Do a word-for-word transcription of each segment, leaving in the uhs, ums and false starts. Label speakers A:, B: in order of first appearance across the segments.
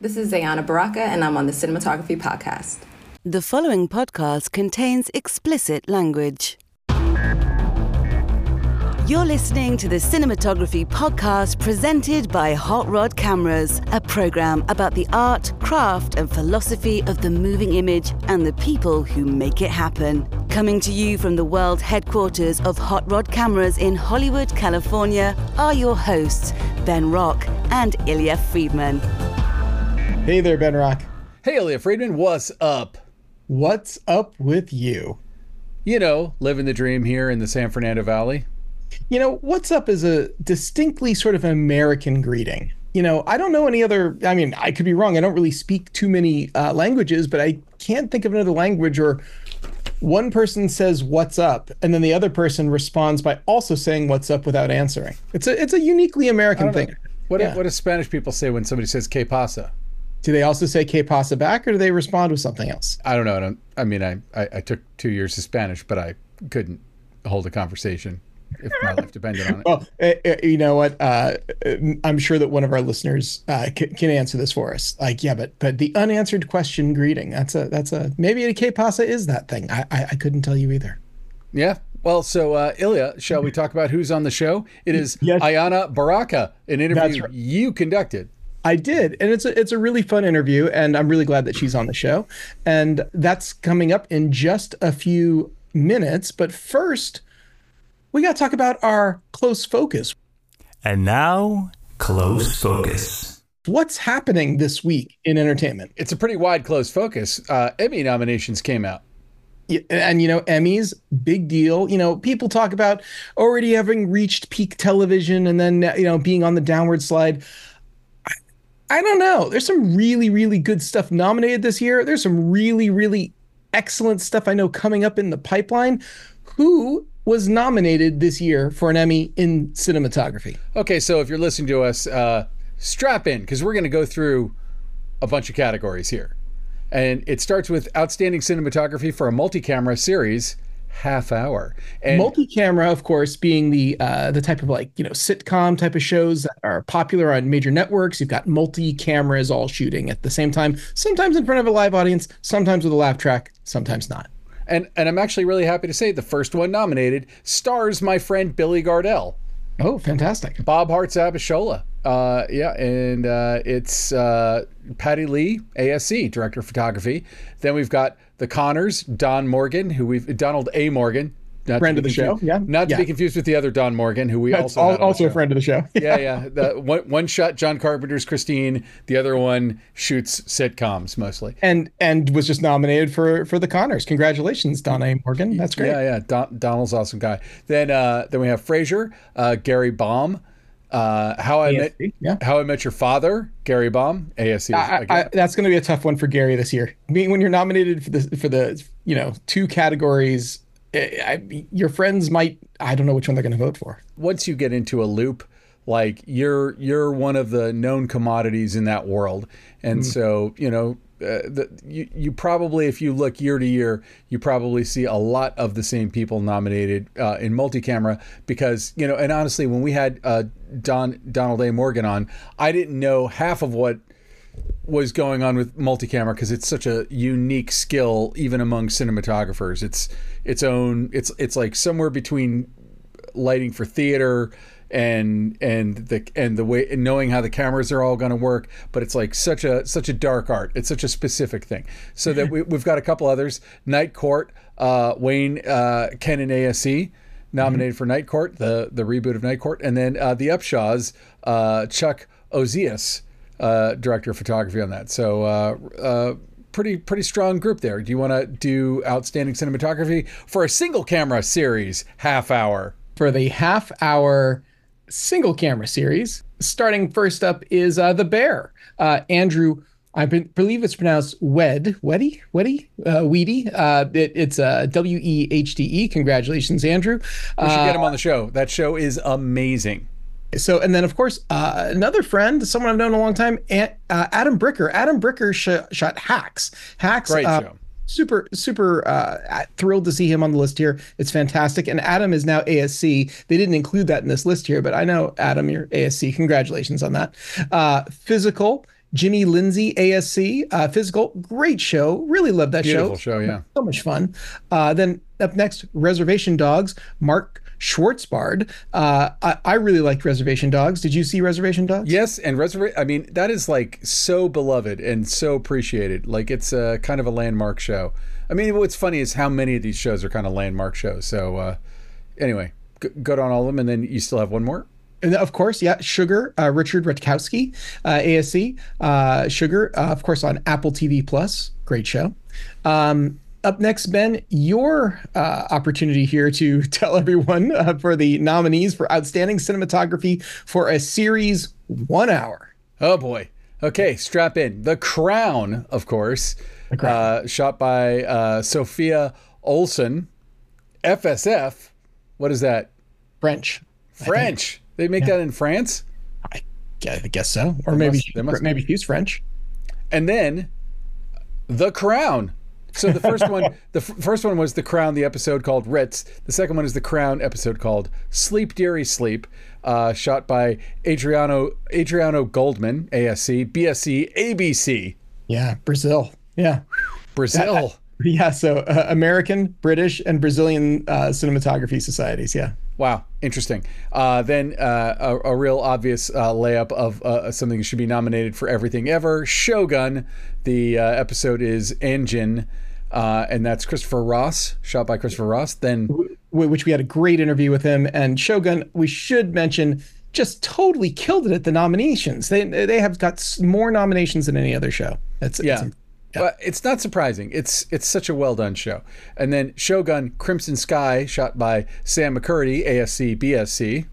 A: This is Zayana Baraka, and I'm on the Cinematography Podcast.
B: The following podcast contains explicit language. You're listening to the Cinematography Podcast presented by Hot Rod Cameras, a program about the art, craft, and philosophy of the moving image and the people who make it happen. Coming to you from the world headquarters of Hot Rod Cameras in Hollywood, California, are your hosts, Ben Rock and Ilya Friedman.
C: Hey there, Ben Rock.
D: Hey, Ilya Friedman, what's up?
C: What's up with you?
D: You know, living the dream here in the San Fernando Valley.
C: You know, what's up is a distinctly sort of American greeting. You know, I don't know any other, I mean, I could be wrong. I don't really speak too many uh, languages, but I can't think of another language where one person says, what's up? And then the other person responds by also saying, what's up without answering. It's a it's a uniquely American thing.
D: Know. What,
C: yeah.
D: do, what do Spanish people say when somebody says que pasa?
C: Do they also say que pasa back, or do they respond with something else?
D: I don't know. I, don't, I mean, I, I, I took two years of Spanish, but I couldn't hold a conversation if my life depended on it.
C: Well, uh, you know what? Uh, I'm sure that one of our listeners uh, c- can answer this for us. Like, yeah, but but the unanswered question greeting, that's a, that's a, maybe a que pasa is that thing. I, I, I couldn't tell you either.
D: Yeah. Well, so uh, Ilya, shall we talk about who's on the show? It is
C: yes.
D: Ayana Baraka, an interview
C: right.
D: you conducted.
C: I did, and it's a it's a really fun interview, and I'm really glad that she's on the show. And that's coming up in just a few minutes. But first, we got to talk about our Close Focus.
E: And now, Close Focus.
C: What's happening this week in entertainment?
D: It's a pretty wide Close Focus. Uh, Emmy nominations came out.
C: Yeah, and, you know, Emmys, big deal. You know, people talk about already having reached peak television and then, you know, being on the downward slide. I don't know. There's some really, really good stuff nominated this year. There's some really, really excellent stuff I know coming up in the pipeline. Who was nominated this year for an Emmy in cinematography?
D: Okay, so if you're listening to us, uh, strap in, because we're going to go through a bunch of categories here. And it starts with Outstanding Cinematography for a Multi-Camera Series, Half Hour. And
C: multi-camera, of course, being the uh, the type of, like, you know, sitcom type of shows that are popular on major networks. You've got multi-cameras all shooting at the same time, sometimes in front of a live audience, sometimes with a laugh track, sometimes not.
D: And and I'm actually really happy to say the first one nominated stars my friend Billy Gardell.
C: Oh, fantastic.
D: Bob Hart's Abishola. Uh, yeah, and uh, it's uh, Patty Lee, A S C, Director of Photography. Then we've got the Connors, Don Morgan, who we've Donald A. Morgan.
C: Not friend of the show, yeah.
D: Not
C: yeah.
D: to be confused with the other Don Morgan, who we
C: That's
D: also
C: all,
D: had
C: also a friend of the show.
D: yeah, yeah. The one, one shot John Carpenter's Christine. The other one shoots sitcoms mostly.
C: And and was just nominated for for the Connors. Congratulations, Don A. Morgan. That's great.
D: Yeah, yeah. Don, Donald's awesome guy. Then uh, then we have Frasier, uh, Gary Baum. Uh, how I
C: A S C,
D: met
C: yeah.
D: How I Met Your Father, Gary Baum, A S C.
C: I, I, that's going to be a tough one for Gary this year. I mean, when you're nominated for the for the you know two categories, I, I, your friends might, I don't know which one they're going to vote for.
D: Once you get into a loop, like you're you're one of the known commodities in that world, and mm. so you know. Uh, the, you, you probably, if you look year to year, you probably see a lot of the same people nominated uh, in multi-camera because, you know, and honestly, when we had uh, Don Donald A. Morgan on, I didn't know half of what was going on with multi-camera because it's such a unique skill, even among cinematographers. It's its own, it's it's like somewhere between lighting for theater and and the and the way and knowing how the cameras are all going to work, but it's like such a such a dark art. It's such a specific thing. So that we, we've got a couple others. Night Court, uh, Wayne uh, Ken and A S C nominated mm-hmm. for Night Court, the the reboot of Night Court, and then uh, the Upshaws, uh, Chuck Ozias, uh, director of photography on that. So uh, uh, pretty pretty strong group there. Do you want to do Outstanding Cinematography for a single camera series, Half Hour?
C: For the half hour single camera series, starting first up is uh, The Bear. Uh, Andrew, I be- believe it's pronounced Wed, Weddy, Weddy, uh, Weedy. Uh, it, it's uh, W E H D E. Congratulations, Andrew.
D: We should
C: uh,
D: get him on the show. That show is amazing.
C: So, and then of course, uh, another friend, someone I've known a long time, uh, Adam Bricker. Adam Bricker sh- shot Hacks. Hacks.
D: Great
C: uh,
D: show.
C: Super, super uh, thrilled to see him on the list here. It's fantastic. And Adam is now A S C. They didn't include that in this list here, but I know, Adam, you're A S C. Congratulations on that. Uh, Physical Jimmy Lindsay, A S C, uh, Physical, great show. Really love that
D: Beautiful
C: show.
D: show, yeah.
C: So much fun. Uh, then up next, Reservation Dogs, Mark Schwartzbard. Uh, I, I really liked Reservation Dogs. Did you see Reservation Dogs?
D: Yes, and Reservation, I mean, that is like so beloved and so appreciated. Like it's a kind of a landmark show. I mean, what's funny is how many of these shows are kind of landmark shows. So uh, anyway, g- good on all of them. And then you still have one more?
C: And of course, yeah, Sugar, uh, Richard Rutkowski, uh, A S C, uh, Sugar, uh, of course, on Apple T V Plus. Great show. Um, up next, Ben, your uh, opportunity here to tell everyone uh, for the nominees for Outstanding Cinematography for a series one hour.
D: Oh, boy. Okay, strap in. The Crown, of course, uh, shot by uh, Sophia Olsen. F S F, what is that?
C: French.
D: French. They make yeah. that in France?
C: I guess so. Or maybe
D: must, must
C: maybe she's French.
D: And then The Crown. So the first one, the f- first one was The Crown, the episode called Ritz. The second one is The Crown, episode called Sleep Dearie Sleep, uh, shot by Adriano Adriano Goldman, A S C, B S C, A B C.
C: Yeah, Brazil. Yeah,
D: Brazil.
C: Uh, yeah, so uh, American, British, and Brazilian uh, cinematography societies. Yeah.
D: Wow, interesting. Uh, then uh, a, a real obvious uh, layup of uh, something that should be nominated for everything ever. Shogun. The uh, episode is Engine, uh, and that's Christopher Ross, shot by Christopher Ross. Then,
C: which we had a great interview with him. And Shogun, we should mention, just totally killed it at the nominations. They they have got more nominations than any other show. That's
D: yeah.
C: It's,
D: Yeah. But it's not surprising. It's it's such a well done show. And then Shogun Crimson Sky, shot by Sam McCurdy, A S C, B S C.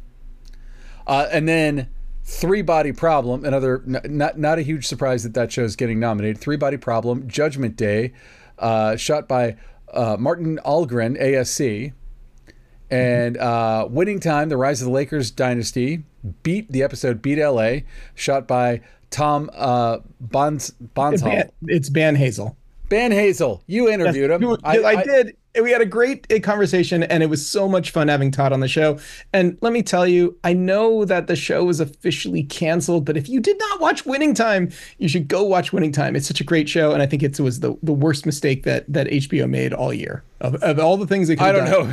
D: Uh, and then Three Body Problem, another n- not not a huge surprise that that show's getting nominated. Three Body Problem, Judgment Day, uh, shot by uh, Martin Algren, A S C. And uh, Winning Time, The Rise of the Lakers Dynasty, beat the episode Beat L A, shot by Tom uh, Bons Bonshall.
C: It's Ban Hazel.
D: Ban Hazel. You interviewed
C: yes,
D: him.
C: I, I, I did. We had a great conversation, and it was so much fun having Todd on the show. And let me tell you, I know that the show was officially canceled, but if you did not watch Winning Time, you should go watch Winning Time. It's such a great show, and I think it was the, the worst mistake that that H B O made all year. Of, of all the things they could have
D: I don't
C: done.
D: know.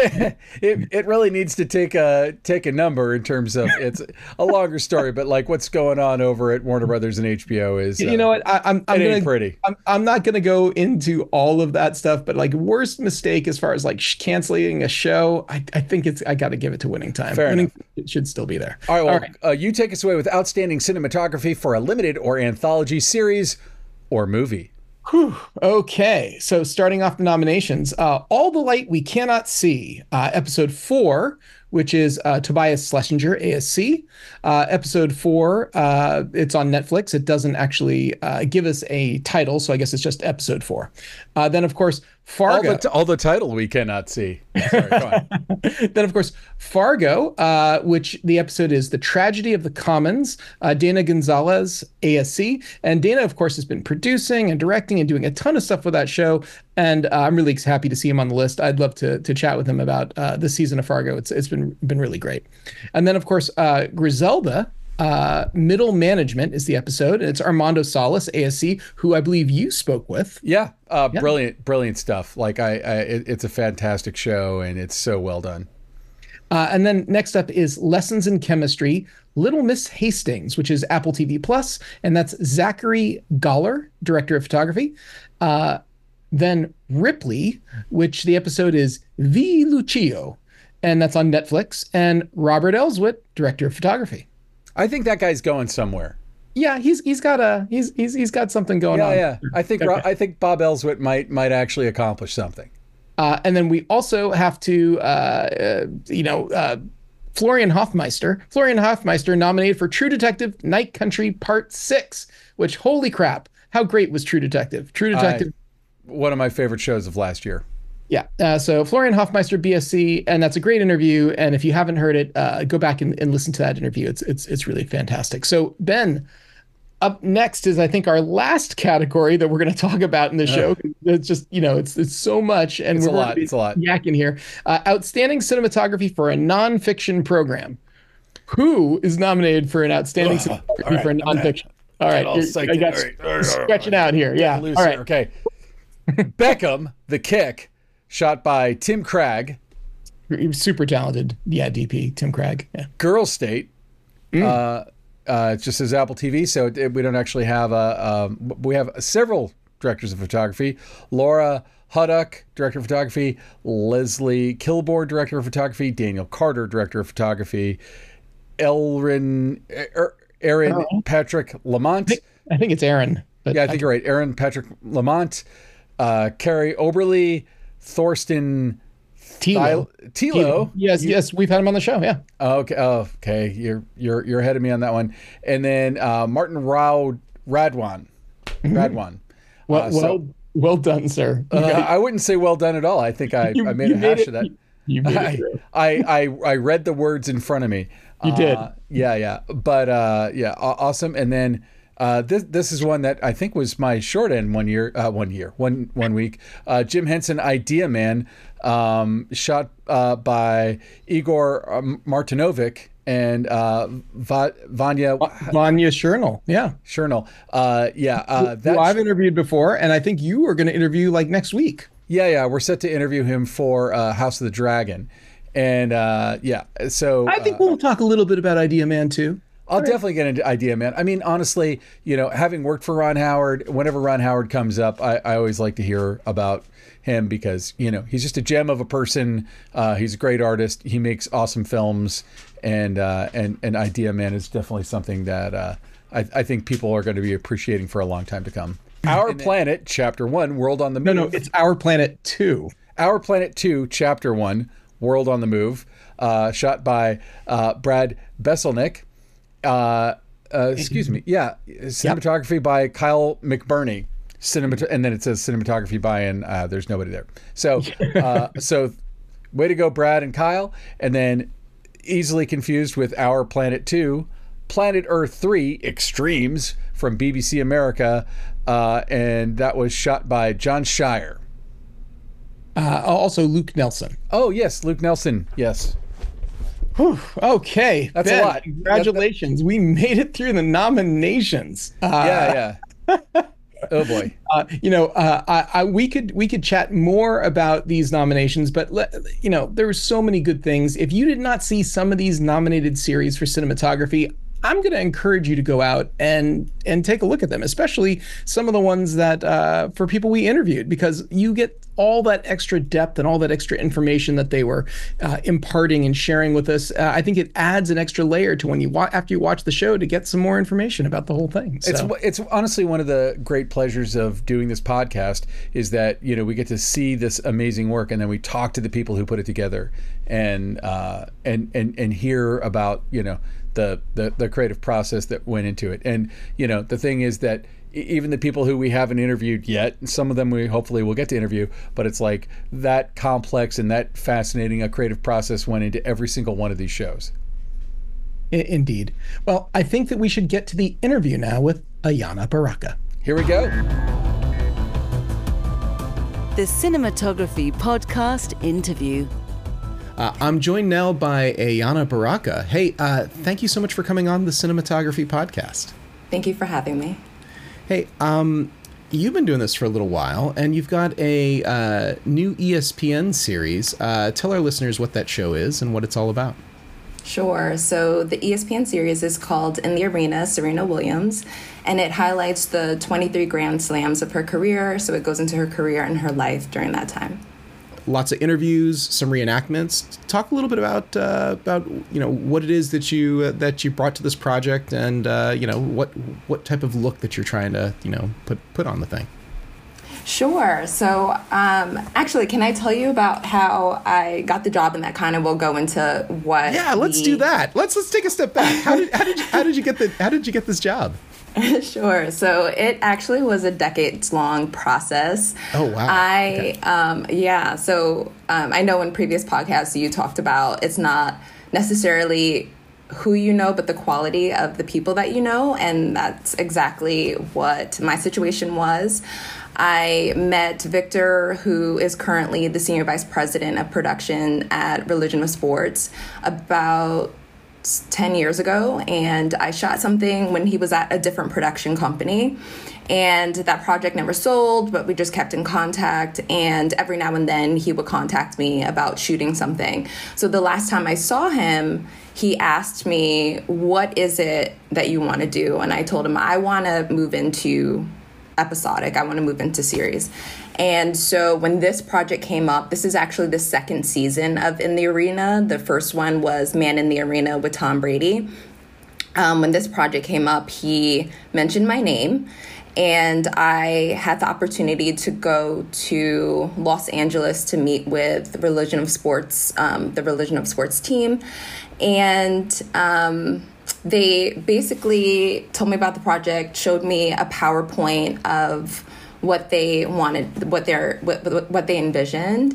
D: it it really needs to take a take a number in terms of it's a longer story, but like what's going on over at Warner Brothers and H B O is uh,
C: you know what I, I'm I'm
D: it
C: gonna,
D: ain't pretty.
C: I'm I'm not gonna go into all of that stuff, but like worst mistake as far as like sh- canceling a show, I I think it's I got to give it to Winning Time.
D: Fair
C: Winning
D: enough.
C: It should still be there.
D: All right, well,
C: all right.
D: Uh, you take us away with Outstanding Cinematography for a limited or anthology series or movie.
C: Whew. Okay, so starting off the nominations, uh, All the Light We Cannot See, uh, episode four, which is uh, Tobias Schlesinger, A S C. Uh, episode four, uh, it's on Netflix. It doesn't actually uh, give us a title, so I guess it's just episode four. Uh, then, of course, Fargo.
D: All the, t- all the title we cannot see. Sorry, go on.
C: Then, of course, Fargo, uh, which the episode is The Tragedy of the Commons, uh, Dana Gonzalez, A S C. And Dana, of course, has been producing and directing and doing a ton of stuff with that show. And uh, I'm really happy to see him on the list. I'd love to to chat with him about uh, this season of Fargo. It's It's been, been really great. And then, of course, uh, Griselda, Uh, Middle Management is the episode. It's Armando Salas, A S C, who I believe you spoke with.
D: Yeah, uh,
C: yeah.
D: brilliant, brilliant stuff. Like I, I it, it's a fantastic show, and it's so well done.
C: Uh, and then next up is Lessons in Chemistry, Little Miss Hastings, which is Apple T V Plus, and that's Zachary Goller, director of photography. Uh, then Ripley, which the episode is V. Lucio, and that's on Netflix, and Robert Elswit, director of photography.
D: I think that guy's going somewhere.
C: Yeah, he's he's got a he's he's he's got something going
D: yeah,
C: on.
D: Yeah, I think
C: okay.
D: I think Bob Elswit might might actually accomplish something.
C: Uh, and then we also have to, uh, uh, you know, uh, Florian Hoffmeister. Florian Hoffmeister nominated for True Detective Night Country Part Six. Which, holy crap, how great was True Detective? True Detective.
D: I, one of my favorite shows of last year.
C: Yeah. Uh, so Florian Hoffmeister, B S C, and that's a great interview. And if you haven't heard it, uh, go back and, and listen to that interview. It's it's it's really fantastic. So Ben, up next is I think our last category that we're going to talk about in the show. Uh, it's just you know it's it's so much, and
D: it's
C: we're
D: a lot. It's a lot.
C: Yakking here. Uh, outstanding cinematography for a nonfiction program. Who is nominated for an outstanding
D: oh,
C: cinematography
D: right.
C: for a nonfiction? All right.
D: all
C: You're-
D: psyched
C: I
D: in.
C: got
D: All right, all right, all right.
C: stretching out here. Yeah.
D: Loose
C: All
D: here.
C: right.
D: Okay. Beckham, the kick, shot by Tim Cragg.
C: He was super talented. Yeah, D P, Tim Cragg. Yeah.
D: Girl State. Uh, uh, it just says Apple T V, so it, we don't actually have a. Um, we have several directors of photography. Laura Huddock, director of photography. Leslie Kilbourne, director of photography. Daniel Carter, director of photography. Elrin, er, Aaron
C: Oh.
D: Patrick Lamont.
C: I think it's Aaron. But
D: Yeah, I think you're right. Aaron Patrick Lamont. Uh, Carrie Oberly. Thorsten
C: Tilo.
D: Tilo.
C: Yes, yes, we've had him on the show. Yeah.
D: Okay. Oh, okay. You're you're you're ahead of me on that one. And then uh, Martin Rao Radwan. Radwan.
C: Well,
D: Uh, so-
C: well, well done, sir. You
D: Uh,
C: got-
D: I wouldn't say well done at all. I think I,
C: You-
D: I made
C: you
D: a
C: made
D: hash
C: it-
D: of that.
C: you made it
D: I,
C: through.
D: I, I I read the words in front of me.
C: You
D: Uh,
C: did.
D: Yeah, yeah. But uh, yeah, aw- awesome. And then uh, this this is one that I think was my short end one year, uh, one year, one one week. Uh, Jim Henson, Idea Man, um, shot uh, by Igor um, Martinovic and uh, Va- Vanya
C: Vanya Chernal. Yeah.
D: Chernal. Uh, yeah, uh,
C: Who
D: that
C: I've interviewed before, and I think you are going to interview like next week.
D: Yeah, yeah, we're set to interview him for uh, House of the Dragon, and uh, yeah, so
C: I think
D: uh,
C: we'll talk a little bit about Idea Man too.
D: I'll definitely get into Idea Man. I mean, honestly, you know, having worked for Ron Howard, whenever Ron Howard comes up, I, I always like to hear about him because you know he's just a gem of a person. Uh, he's a great artist. He makes awesome films, and uh, and and Idea Man is definitely something that uh, I, I think people are going to be appreciating for a long time to come. Our Planet, Chapter One, World on the
C: No,
D: Move.
C: no, it's Our Planet two.
D: Our Planet two, Chapter one, World on the Move, uh, shot by uh, Brad Besselnick. Uh, uh, excuse me. Yeah. Cinematography by Kyle McBurney. Cinemat- and then it says cinematography by, and uh, there's nobody there. So, uh, so way to go, Brad and Kyle. And then easily confused with Our Planet two, Planet Earth three, Extremes from B B C America. Uh, and that was shot by John Shire.
C: Uh, also, Luke Nelson.
D: Oh, yes, Luke Nelson. Yes.
C: Whew, okay,
D: That's a
C: Ben,
D: lot.
C: Congratulations, we made it through the nominations. Uh,
D: Yeah, yeah. Oh boy.
C: Uh, you know, uh, I, I, we could we could chat more about these nominations, but le, you know, there were so many good things. If you did not see some of these nominated series for cinematography, I'm going to encourage you to go out and and take a look at them, especially some of the ones that uh, for people we interviewed, because you get all that extra depth and all that extra information that they were uh, imparting and sharing with us. Uh, I think it adds an extra layer to when you wa- after you watch the show to get some more information about the whole thing. So.
D: It's it's honestly one of the great pleasures of doing this podcast is that you know we get to see this amazing work and then we talk to the people who put it together and uh, and and and hear about you know the, the the creative process that went into it. And you know the thing is that even the people who we haven't interviewed yet, some of them we hopefully will get to interview, but it's like that complex and that fascinating a creative process went into every single one of these shows.
C: Indeed. Well, I think that we should get to the interview now with Ayana Baraka.
D: Here we go.
B: The Cinematography Podcast Interview.
C: Uh, I'm joined now by Ayana Baraka. Hey, uh, thank you so much for coming on the Cinematography Podcast.
A: Thank you for having me.
C: Hey, um, you've been doing this for a little while, and you've got a uh, new E S P N series. Uh, tell our listeners what that show is and what it's all about.
A: Sure. So the E S P N series is called In the Arena, Serena Williams, and it highlights the twenty-three Grand Slams of her career. So it goes into her career and her life during that time.
C: Lots of interviews, some reenactments. Talk a little bit about uh, about you know what it is that you uh, that you brought to this project, and uh, you know what what type of look that you're trying to you know put put on the thing.
A: Sure. So um, actually, can I tell you about how I got the job, and that kind of will go into what?
C: Yeah, let's
A: we...
C: do that. Let's let's take a step back. How did how did you, how did you get the how did you get this job?
A: Sure. So it actually was a decades-long process.
C: Oh, wow.
A: I,
C: Okay.
A: um, yeah. So um, I know in previous podcasts you talked about it's not necessarily who you know, but the quality of the people that you know. And that's exactly what my situation was. I met Victor, who is currently the Senior Vice President of Production at Religion of Sports, about ten years ago, and I shot something when he was at a different production company, and that project never sold, but we just kept in contact, and every now and then he would contact me about shooting something. So the last time I saw him, he asked me, what is it that you want to do? And I told him, I want to move into episodic. I want to move into series. And so when this project came up, this is actually the second season of In the Arena. The first one was Man in the Arena with Tom Brady. Um, when this project came up, he mentioned my name, and I had the opportunity to go to Los Angeles to meet with the Religion of Sports, um, the Religion of Sports team. And um, they basically told me about the project, showed me a PowerPoint of what they wanted, what they're, what, what they envisioned.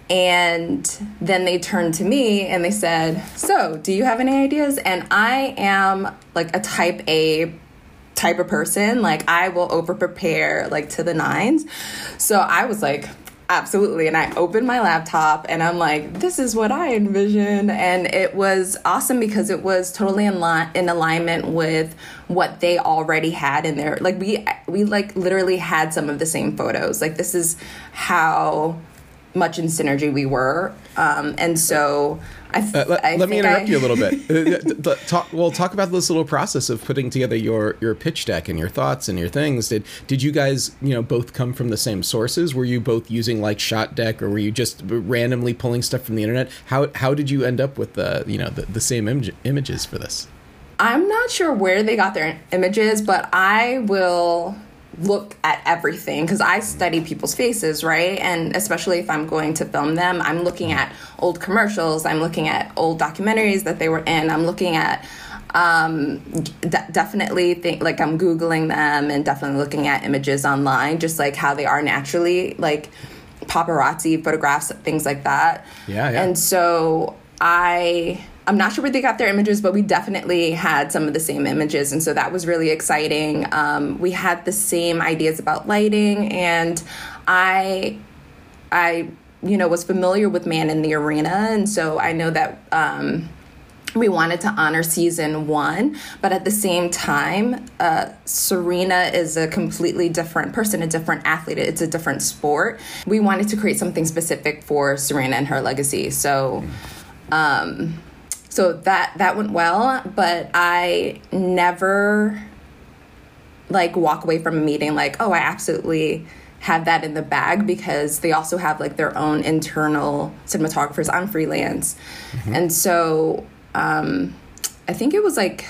A: And then they turned to me and they said, so do you have any ideas? And I am like a type A type of person. Like, I will over prepare like to the nines. So I was like, absolutely. And I opened my laptop and I'm like, this is what I envision. And it was awesome because it was totally in line, in alignment with what they already had in there. Like we, we like literally had some of the same photos. Like, this is how much in synergy we were. Um, and so I, th-
F: uh, let,
A: I
F: let me interrupt
A: I...
F: you a little bit. uh, talk, well, talk about this little process of putting together your, your pitch deck and your thoughts and your things. Did did you guys, you know, both come from the same sources? Were you both using like Shot Deck, or were you just randomly pulling stuff from the internet? How how did you end up with the, you know, the, the same im- images for this?
A: I'm not sure where they got their images, but I will look at everything because I study people's faces, right? And especially if I'm going to film them, I'm looking at old commercials, I'm looking at old documentaries that they were in, I'm looking at um, de- definitely think like I'm Googling them and definitely looking at images online, just like how they are naturally, like paparazzi photographs, things like that.
F: Yeah, yeah.
A: And so I... I'm not sure where they got their images, but we definitely had some of the same images. And so that was really exciting. Um, we had the same ideas about lighting, and I, I, you know, was familiar with Man in the Arena. And so I know that um, we wanted to honor season one, but at the same time, uh, Serena is a completely different person, a different athlete. It's a different sport. We wanted to create something specific for Serena and her legacy. So, um, So that, that went well, but I never like walk away from a meeting like, oh, I absolutely have that in the bag, because they also have like their own internal cinematographers on freelance. Mm-hmm. And so um, I think it was like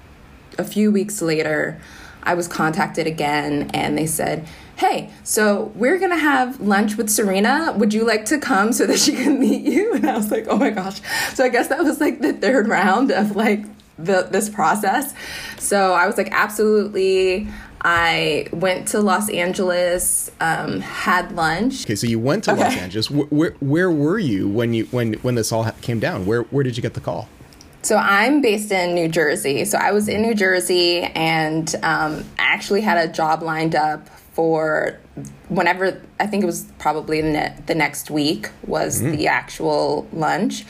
A: a few weeks later, I was contacted again and they said, hey, so we're going to have lunch with Serena. Would you like to come so that she can meet you? And I was like, oh my gosh. So I guess that was like the third round of like the, this process. So I was like, absolutely. I went to Los Angeles, um, had lunch.
F: Okay, so you went to
A: okay.
F: Los Angeles. Where, where where were you when you when when this all came down? Where where did you get the call?
A: So I'm based in New Jersey. So I was in New Jersey and um, actually had a job lined up for whenever, I think it was probably ne- the next week was mm-hmm. the actual lunch.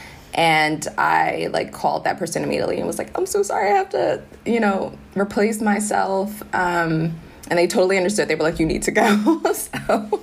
A: And I like called that person immediately and was like, I'm so sorry, I have to, you know, replace myself. Um, and they totally understood. They were like, you need to go. So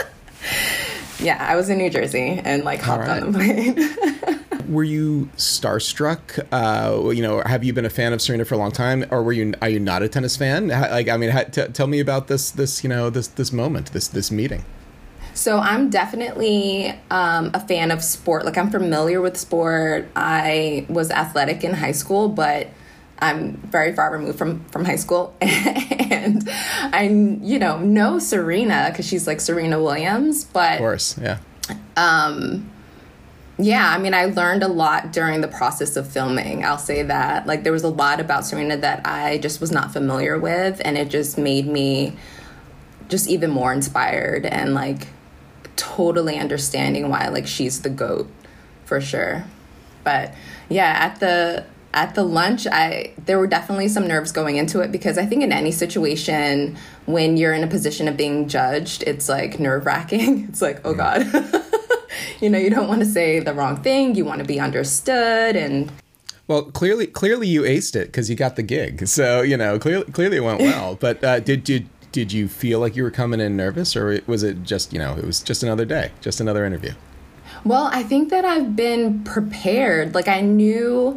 A: yeah, I was in New Jersey and like hopped right. on the plane.
F: Were you starstruck? Uh, you know, have you been a fan of Serena for a long time, or were you? Are you not a tennis fan? Like, I mean, ha- t- tell me about this. This, you know, this this moment, this this meeting.
A: So I'm definitely um, a fan of sport. Like, I'm familiar with sport. I was athletic in high school, but I'm very far removed from, from high school. And I, you know, know Serena because she's like Serena Williams. But
F: of course, yeah.
A: Um, yeah, I mean, I learned a lot during the process of filming. I'll say that. Like, there was a lot about Serena that I just was not familiar with, and it just made me just even more inspired and like totally understanding why like she's the GOAT for sure. But yeah, at the at the lunch, I there were definitely some nerves going into it, because I think in any situation when you're in a position of being judged, it's like nerve-wracking. It's like, oh God. You know, you don't want to say the wrong thing. You want to be understood. And
F: Well, clearly, clearly you aced it because you got the gig. So you know, clearly, clearly it went well. But uh, did did did you feel like you were coming in nervous, or was it just you know it was just another day, just another interview?
A: Well, I think that I've been prepared. Like I knew,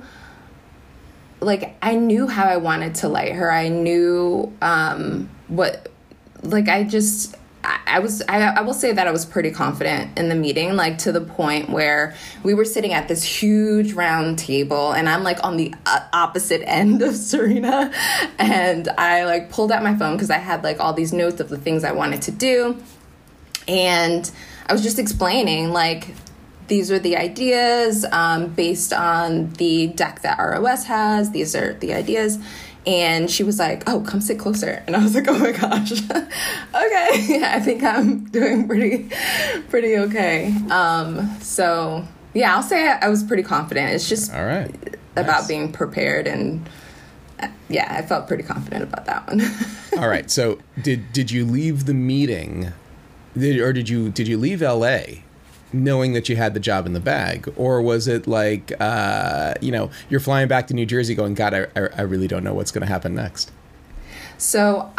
A: like I knew how I wanted to light her. I knew um, what, like I just. I was, I, I will say that I was pretty confident in the meeting, like to the point where we were sitting at this huge round table and I'm like on the uh, opposite end of Serena. And I like pulled out my phone because I had like all these notes of the things I wanted to do. And I was just explaining like, these are the ideas um, based on the deck that R O S has. These are the ideas. And she was like, oh, come sit closer. And I was like, oh my gosh. Okay. I think I'm doing pretty, pretty okay. Um, so yeah, I'll say I, I was pretty confident. It's just
F: all right.
A: about
F: Nice.
A: being prepared. And uh, yeah, I felt pretty confident about that one.
F: All right. So did, did you leave the meeting did, or did you, did you leave L A knowing that you had the job in the bag, or was it like, uh, you know, you're flying back to New Jersey going, God, I, I really don't know what's going to happen next?
A: So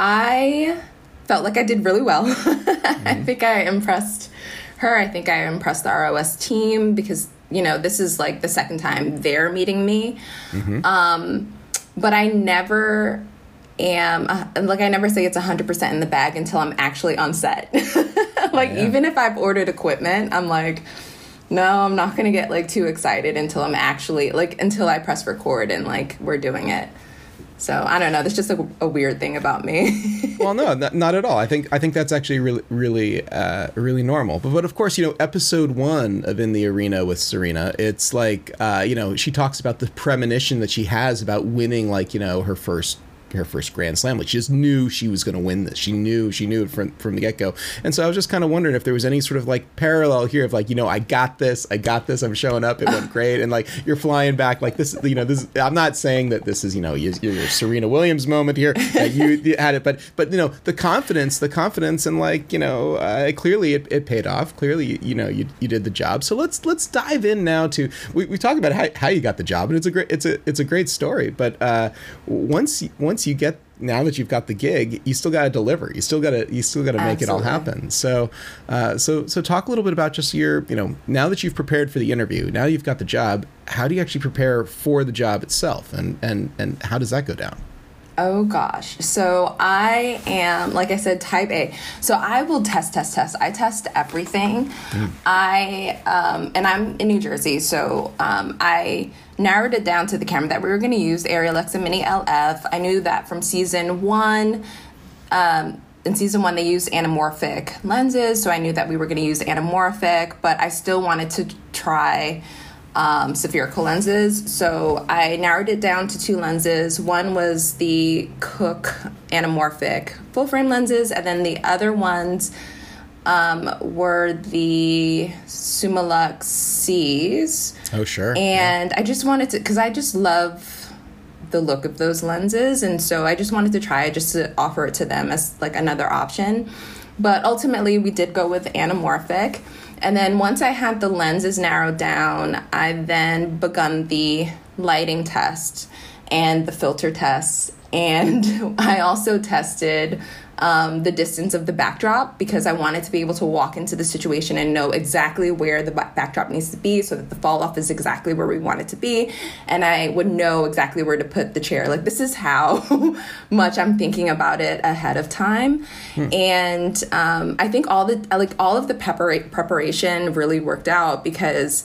A: I felt like I did really well. Mm-hmm. I think I impressed her. I think I impressed the R O S team because, you know, this is like the second time they're meeting me. Mm-hmm. Um, but I never am, uh, like, I never say it's one hundred percent in the bag until I'm actually on set. Like, yeah. Even if I've ordered equipment, I'm like, no, I'm not going to get, like, too excited until I'm actually, like, until I press record and, like, we're doing it. So, I don't know. That's just a, a weird thing about me.
F: Well, no, not, not at all. I think I think that's actually really, really, uh, really normal. But, but, of course, you know, episode one of In the Arena with Serena, it's like, uh, you know, she talks about the premonition that she has about winning, like, you know, her first her first Grand Slam. Like, she just knew she was going to win this. She knew, she knew it from, from the get-go. And so I was just kind of wondering if there was any sort of like parallel here of like, you know, I got this, I got this, I'm showing up, it went great. And like, you're flying back like this, you know, this, I'm not saying that this is, you know, your, your Serena Williams moment here, that you, you had it, but, but, you know, the confidence, the confidence and like, you know, uh, clearly it, it paid off. Clearly, you know, you, you did the job. So let's, let's dive in now to, we, we talked about how, how you got the job, and it's a great, it's a, it's a great story. But uh, once, once you get, now that you've got the gig, you still got to deliver. You still got to, you still got to make it all happen. So, uh, so, so talk a little bit about just your, you know, now that you've prepared for the interview, now you've got the job, how do you actually prepare for the job itself? And, and, and how does that go down?
A: Oh gosh. So I am, like I said, type A. So I will test, test, test. I test everything. Mm. I, um, and I'm in New Jersey. So um, I narrowed it down to the camera that we were going to use, Arri Alexa Mini L F. I knew that from season one. Um, in season one, they used anamorphic lenses. So I knew that we were going to use anamorphic, but I still wanted to try Um, spherical lenses. So I narrowed it down to two lenses. One was the Cooke anamorphic full frame lenses, and then the other ones um, were the Summilux C's.
F: Oh, sure.
A: And
F: yeah.
A: I just wanted to, because I just love the look of those lenses, and so I just wanted to try it just to offer it to them as like another option. But ultimately, we did go with anamorphic. And then once I had the lenses narrowed down, I then begun the lighting test and the filter tests. And I also tested um, the distance of the backdrop because I wanted to be able to walk into the situation and know exactly where the backdrop needs to be so that the fall off is exactly where we want it to be. And I would know exactly where to put the chair. Like, this is how much I'm thinking about it ahead of time. Hmm. And um, I think all the like all of the prepara- preparation really worked out because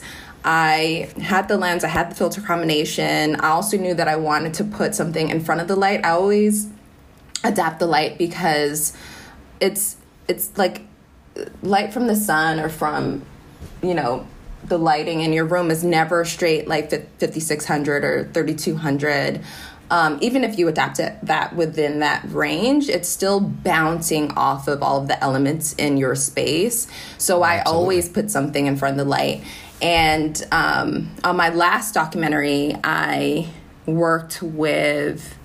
A: I had the lens, I had the filter combination. I also knew that I wanted to put something in front of the light. I always adapt the light because it's it's like light from the sun or from, you know, the lighting in your room is never straight like fifty-six hundred or thirty-two hundred. Um, even if you adapt it that within that range, it's still bouncing off of all of the elements in your space. So I Absolutely. always put something in front of the light. And um, on my last documentary, I worked with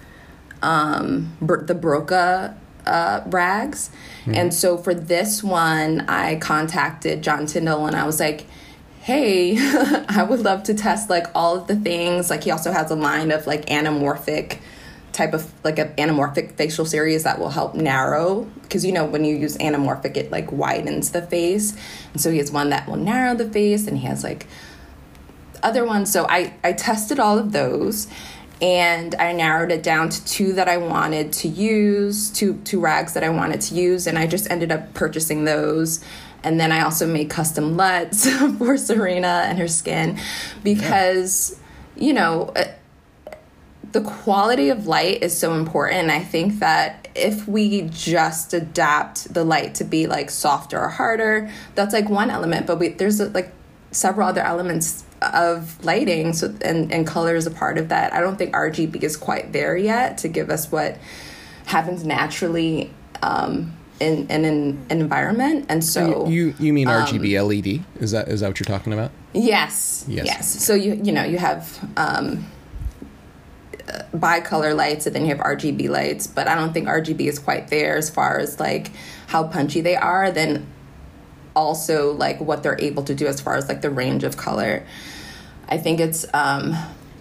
A: um, the Broca uh, rags. Mm-hmm. And so for this one, I contacted John Tyndall and I was like, hey, I would love to test like all of the things. Like he also has a line of like anamorphic type of like an anamorphic facial series that will help narrow, because you know when you use anamorphic it like widens the face, and so he has one that will narrow the face, and he has like other ones. So I I tested all of those, and I narrowed it down to two that I wanted to use, two two rags that I wanted to use, and I just ended up purchasing those. And then I also made custom L U Ts for Serena and her skin, because yeah. you know the quality of light is so important. And I think that if we just adapt the light to be like softer or harder, that's like one element, but we, there's like several other elements of lighting, so and, and color is a part of that. I don't think R G B is quite there yet to give us what happens naturally um, in, in an environment. And so
F: you you mean
A: um,
F: R G B L E D? Is that is that what you're talking about?
A: Yes.
F: Yes.
A: Yes. So you you know you have um, bicolor lights, and then you have R G B lights, but I don't think R G B is quite there as far as like how punchy they are, then also like what they're able to do as far as like the range of color. I think it's um,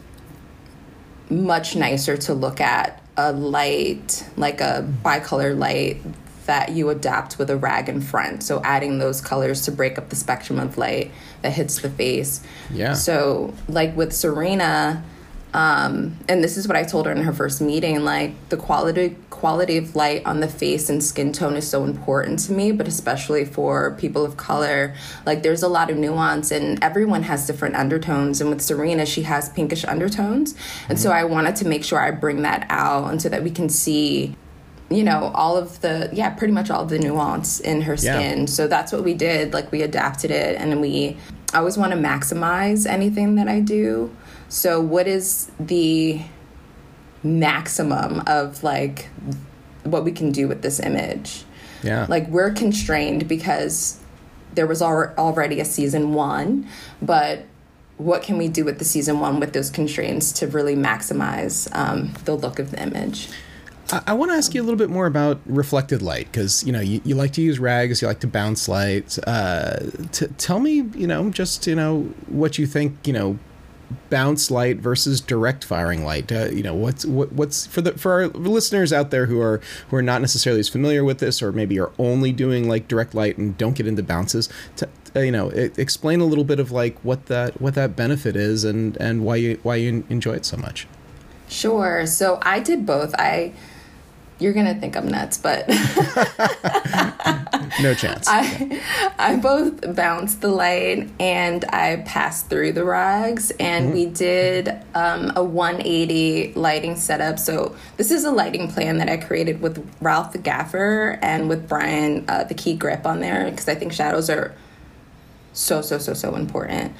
A: much nicer to look at a light, like a bicolor light that you adapt with a rag in front. So adding those colors to break up the spectrum of light that hits the face. Yeah. So like with Serena, Um, and this is what I told her in her first meeting, like the quality quality of light on the face and skin tone is so important to me, but especially for people of color. Like there's a lot of nuance, and everyone has different undertones. And with Serena, she has pinkish undertones. And mm-hmm. so I wanted to make sure I bring that out, and so that we can see, you know, all of the, yeah, pretty much all of the nuance in her skin. Yeah. So that's what we did. Like we adapted it, and we, I always want to maximize anything that I do. So what is the maximum of like what we can do with this image? Yeah. Like we're constrained because there was al- already a season one, but what can we do with the season one with those constraints to really maximize um, the look of the image?
F: I, I want to ask you a little bit more about reflected light, because, you know, you, you like to use rags, you like to bounce light. Uh, t- tell me, you know, just, you know, what you think, you know, bounce light versus direct firing light. Uh, you know, what's what, what's for the for our listeners out there who are who are not necessarily as familiar with this, or maybe are only doing like direct light and don't get into bounces. To, uh, you know, it, explain a little bit of like what that what that benefit is, and and why you why you enjoy it so much.
A: Sure. So I did both. I. You're going to think I'm nuts, but
F: no chance.
A: I I both bounced the light and I passed through the rags, and mm-hmm. we did um, a one eighty lighting setup. So this is a lighting plan that I created with Ralph the Gaffer and with Brian, uh, the Key Grip on there, because I think shadows are so, so, so, so important.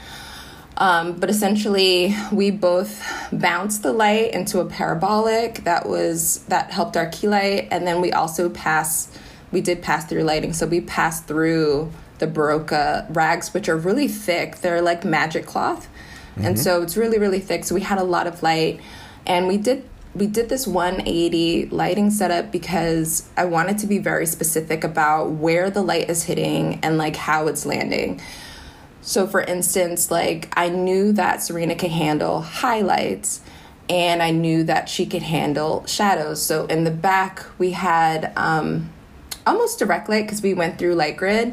A: Um, but essentially, we both bounced the light into a parabolic that was that helped our key light, and then we also passed. We did pass through lighting, so we passed through the Barocca rags, which are really thick. They're like magic cloth, mm-hmm. and so it's really, really thick. So we had a lot of light, and we did we did this one eighty lighting setup because I wanted to be very specific about where the light is hitting and like how it's landing. So for instance, like I knew that Serena could handle highlights, and I knew that she could handle shadows. So in the back, we had um, almost direct light because we went through light grid.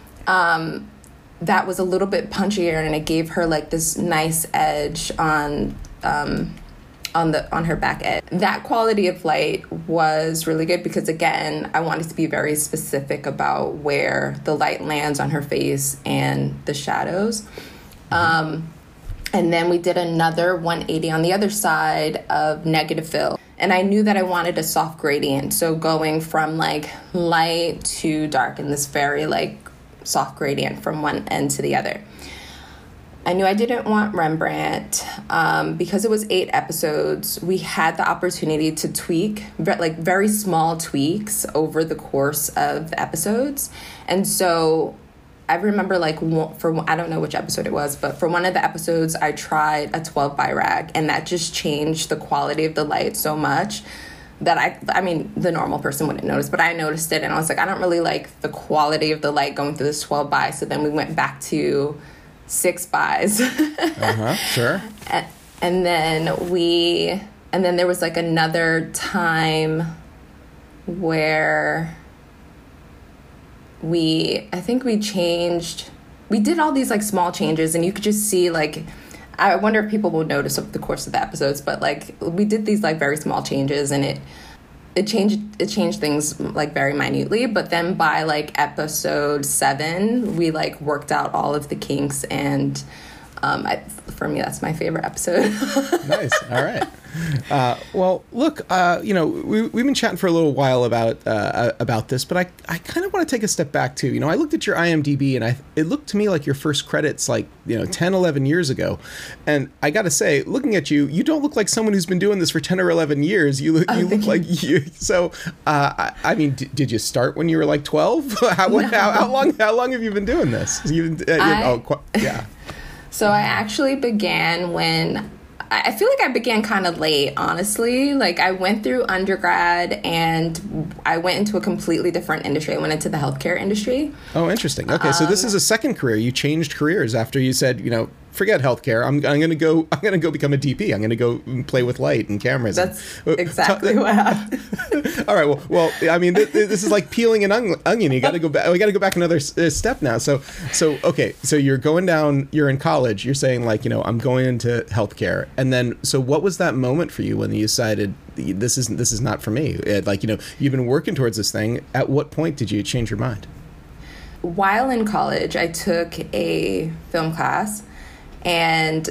A: Um, that was a little bit punchier, and it gave her like this nice edge on um, on the on her back edge. That quality of light was really good because, again, I wanted to be very specific about where the light lands on her face and the shadows. Mm-hmm. Um, and then we did another one eighty on the other side of negative fill. And I knew that I wanted a soft gradient. So going from like light to dark in this very like soft gradient from one end to the other. I knew I didn't want Rembrandt um, because it was eight episodes. We had the opportunity to tweak, like very small tweaks over the course of the episodes. And so I remember like for, I don't know which episode it was, but for one of the episodes, I tried a twelve by rag, and that just changed the quality of the light so much that I, I mean, the normal person wouldn't notice, but I noticed it, and I was like, I don't really like the quality of the light going through this twelve by. So then we went back to six buys.
F: Uh-huh, sure.
A: And, and then we, and then there was like another time where we, I think we changed, we did all these like small changes, and you could just see like, I wonder if people will notice over the course of the episodes, but like we did these like very small changes, and it, it changed, it changed things like very minutely. But then by like episode seven, we like worked out all of the kinks, and um, I, for me, that's my favorite episode.
F: Nice. All right. Uh, well, look, uh, you know, we, we've been chatting for a little while about uh, about this, but I, I kind of want to take a step back too. You know, I looked at your I M D B, and I it looked to me like your first credits like, you know, ten, eleven years ago. And I got to say, looking at you, you don't look like someone who's been doing this for ten or eleven years. You look, oh, you look like you. So, uh, I, I mean, d- did you start when you were like twelve? how, no. how, how long How long have you been doing this? You, uh,
A: I,
F: oh, qu- yeah.
A: So I actually began when... I feel like I began kind of late, honestly. Like, I went through undergrad and I went into a completely different industry. I went into the healthcare industry.
F: Oh, interesting. Okay, um, so this is a second career. You changed careers after you said, you know, forget healthcare. I'm, I'm going to go. I'm going to go become a D P. I'm going to go play with light and cameras.
A: That's
F: and,
A: exactly what happened.
F: All right. Well, well. I mean, th- th- this is like peeling an onion. You got to go back. We got to go back another s- step now. So, so okay. So you're going down. You're in college. You're saying like, you know, I'm going into healthcare. And then, so what was that moment for you when you decided this isn't this is not for me? It, like, you know, you've been working towards this thing. At what point did you change your mind?
A: While in college, I took a film class. And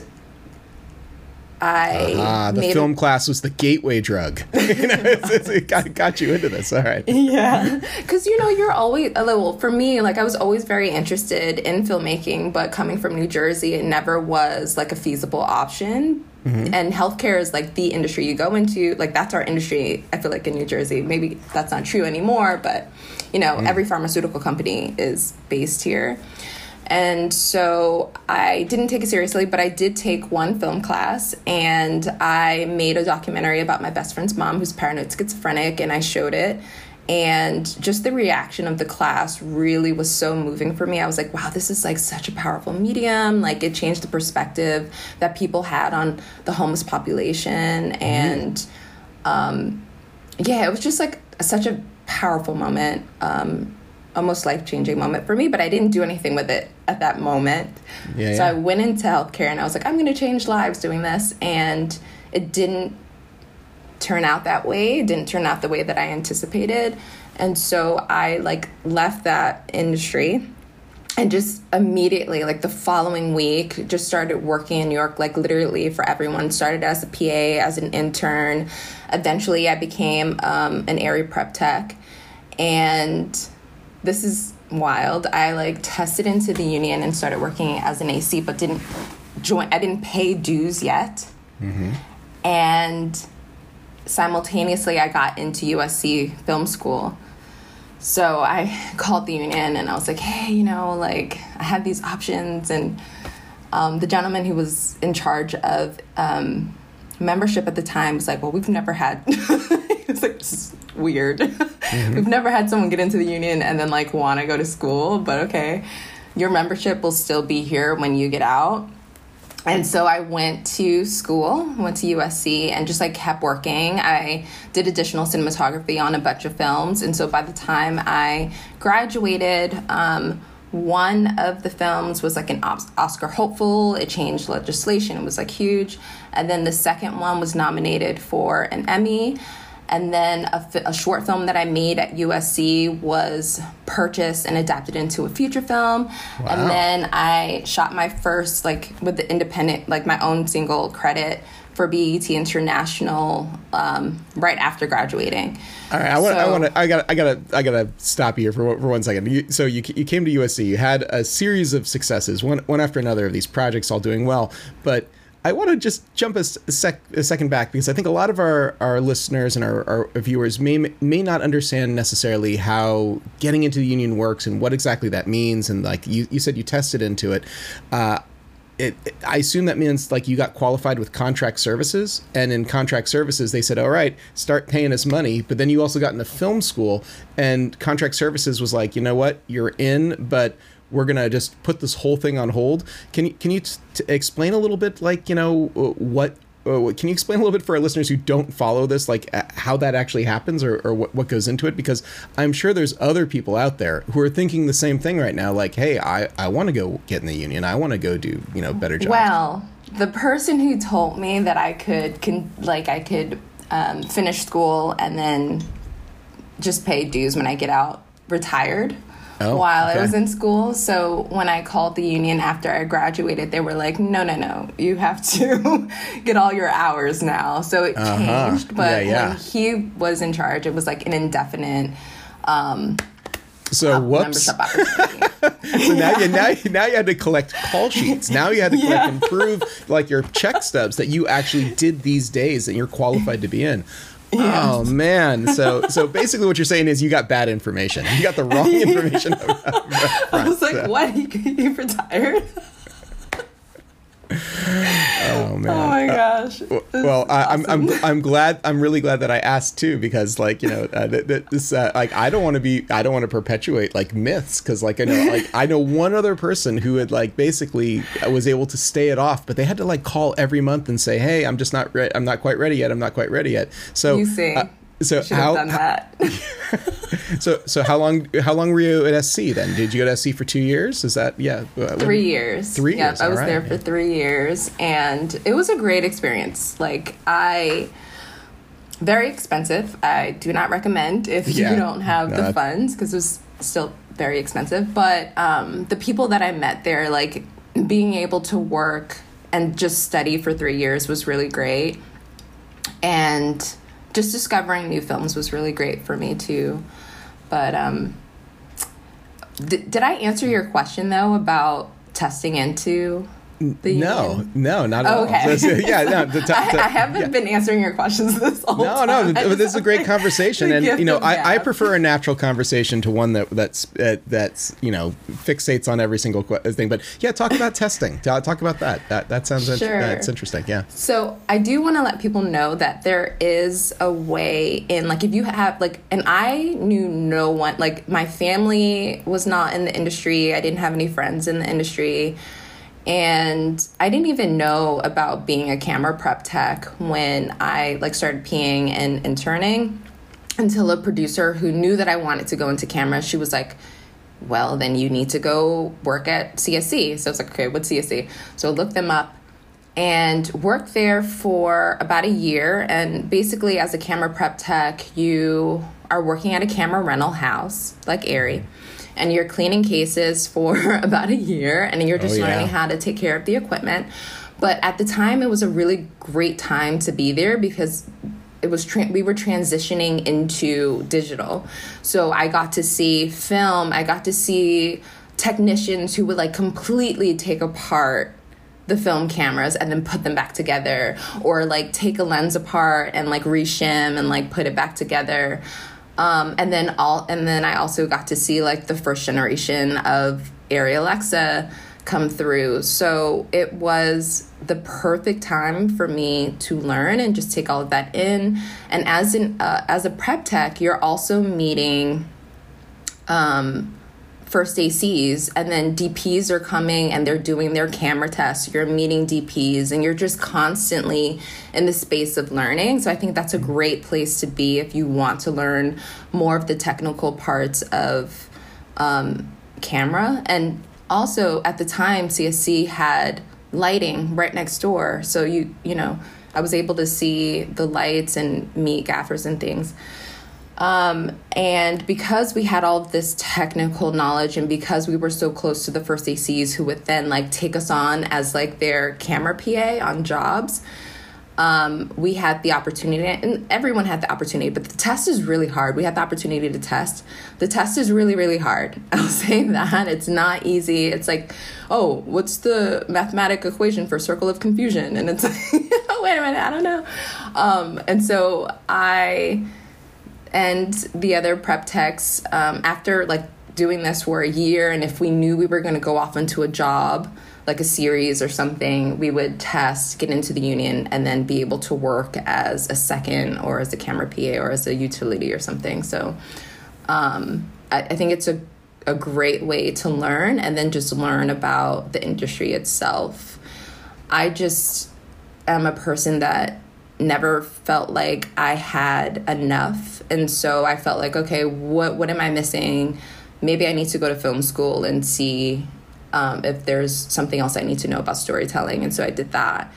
A: I
F: ah, the film a, class was the gateway drug. you know, it's, it's, it got, got you into this. All right.
A: Yeah, because you know you're always well. For me, like I was always very interested in filmmaking, but coming from New Jersey, it never was like a feasible option. Mm-hmm. And healthcare is like the industry you go into. Like that's our industry. I feel like in New Jersey, maybe that's not true anymore, but you know, mm. every pharmaceutical company is based here. And so I didn't take it seriously, but I did take one film class, and I made a documentary about my best friend's mom who's paranoid schizophrenic, and I showed it. And just the reaction of the class really was so moving for me. I was like, wow, this is like such a powerful medium. Like it changed the perspective that people had on the homeless population. Mm-hmm. And um, yeah, it was just like such a powerful moment. Um almost life-changing moment for me, but I didn't do anything with it at that moment. Yeah, so yeah. I went into healthcare and I was like, I'm going to change lives doing this. And it didn't turn out that way. It didn't turn out the way that I anticipated. And so I like left that industry and just immediately, like the following week, just started working in New York, like literally for everyone. Started as a P A, as an intern. Eventually I became um, an area prep tech. And this is wild. I like tested into the union and started working as an A C, but didn't join. I didn't pay dues yet. Mm-hmm. And simultaneously, I got into U S C Film School. So I called the union and I was like, hey, you know, like I have these options. And um, the gentleman who was in charge of um, membership at the time was like, well, we've never had. It's like, this is weird. Mm-hmm. We've never had someone get into the union and then like want to go to school, but okay, your membership will still be here when you get out. And so I went to school, went to U S C, and just like kept working. I did additional cinematography on a bunch of films. And so by the time I graduated, um, one of the films was like an Oscar hopeful. It changed legislation. It was like huge. And then the second one was nominated for an Emmy. And then a, a short film that I made at U S C was purchased and adapted into a feature film. Wow. And then I shot my first, like, with the independent, like, my own single credit for B E T International um, right after graduating. All right,
F: I want, so, I want to, I got, I got to, I got to stop you here for for one second. You, so you you came to U S C, you had a series of successes, one one after another of these projects, all doing well, but I want to just jump a, sec, a second back because I think a lot of our, our listeners and our, our viewers may may not understand necessarily how getting into the union works and what exactly that means. And like you, you said, you tested into it. Uh, it. I assume that means like you got qualified with contract services, and in contract services they said, all right, start paying us money. But then you also got into film school, and contract services was like, you know what, you're in, but we're gonna just put this whole thing on hold. Can you can you t- t- explain a little bit, like, you know, what? Uh, can you explain a little bit for our listeners who don't follow this, like uh, how that actually happens, or, or what, what goes into it? Because I'm sure there's other people out there who are thinking the same thing right now. Like, hey, I, I want to go get in the union. I want to go do, you know, better jobs.
A: Well, the person who told me that I could, can, like, I could um, finish school and then just pay dues when I get out retired. Oh, while okay. I was in school. So when I called the union after I graduated, they were like, no, no, no, you have to get all your hours now. So it uh-huh. changed. But yeah, yeah. when he was in charge, it was like an indefinite um,
F: so whoops. So now you now you, now you had to collect call sheets. Now you had to collect yeah. and prove like your check stubs that you actually did these days that you're qualified to be in. Yeah. Oh man! So so basically, what you're saying is you got bad information. You got the wrong information.
A: I was like, so. "What? He, he retired?"
F: Oh man!
A: Oh my gosh!
F: Uh, well, I, I'm I'm I'm glad. I'm really glad that I asked too, because like you know, uh, this uh, like I don't want to be. I don't want to perpetuate like myths, because like I know like I know one other person who had like basically was able to stay it off, but they had to like call every month and say, "Hey, I'm just not. Re- I'm not quite ready yet. I'm not quite ready yet." So
A: you see. Uh,
F: So
A: should
F: how,
A: have done that.
F: so so how long how long were you at S C then? Did you go to S C for two years? Is that yeah?
A: Three years.
F: Three
A: yep,
F: years.
A: I was
F: right.
A: there for three years, and it was a great experience. Like I, very expensive. I do not recommend if yeah. you don't have no, the that... funds, because it was still very expensive. But um, the people that I met there, like being able to work and just study for three years was really great, and just discovering new films was really great for me too. But um, th- did I answer your question though about testing into the
F: no,
A: union?
F: No, not at
A: oh,
F: all.
A: Okay.
F: yeah, no. The t-
A: I,
F: t-
A: I haven't
F: yeah.
A: been answering your questions this whole
F: no,
A: time.
F: No, no. This is a great conversation, and you know, I, I prefer a natural conversation to one that that's uh, that's you know fixates on every single qu- thing. But yeah, talk about testing. Talk about that. That that sounds
A: sure.
F: int- that's interesting. Yeah.
A: So I do want to let people know that there is a way in, like, if you have like, and I knew no one, like my family was not in the industry. I didn't have any friends in the industry. And I didn't even know about being a camera prep tech when I like started peeing and interning, until a producer who knew that I wanted to go into camera, she was like, well, then you need to go work at C S C. So I was like, okay, what's C S C? So I looked them up and worked there for about a year. And basically as a camera prep tech, you are working at a camera rental house like Arri, and you're cleaning cases for about a year, and you're just oh, yeah. learning how to take care of the equipment. But at the time, it was a really great time to be there, because it was tra- we were transitioning into digital. So I got to see film. I got to see technicians who would like completely take apart the film cameras and then put them back together, or like take a lens apart and like reshim and like put it back together. Um, and then all, and then I also got to see like the first generation of Arri Alexa come through. So it was the perfect time for me to learn and just take all of that in. And as an uh, as a prep tech, you're also meeting um, first A Cs, and then D Ps are coming and they're doing their camera tests. You're meeting D Ps, and you're just constantly in the space of learning. So I think that's a great place to be if you want to learn more of the technical parts of um, camera. And also at the time, C S C had lighting right next door. So you, you know, I was able to see the lights and meet gaffers and things. Um, and because we had all of this technical knowledge, and because we were so close to the first A Cs who would then like take us on as like their camera P A on jobs, um, we had the opportunity, and everyone had the opportunity, but the test is really hard. We had the opportunity to test. The test is really, really hard. I'll say that. It's not easy. It's like, oh, what's the mathematic equation for circle of confusion? And it's like, oh, wait a minute, I don't know. Um, and so I... And the other prep techs, um, after like doing this for a year, and if we knew we were going to go off into a job, like a series or something, we would test, get into the union, and then be able to work as a second or as a camera P A or as a utility or something. So um, I, I think it's a a great way to learn and then just learn about the industry itself. I just am a person that never felt like I had enough. And so I felt like, okay, what, what am I missing? Maybe I need to go to film school and see um, if there's something else I need to know about storytelling. And so I did that.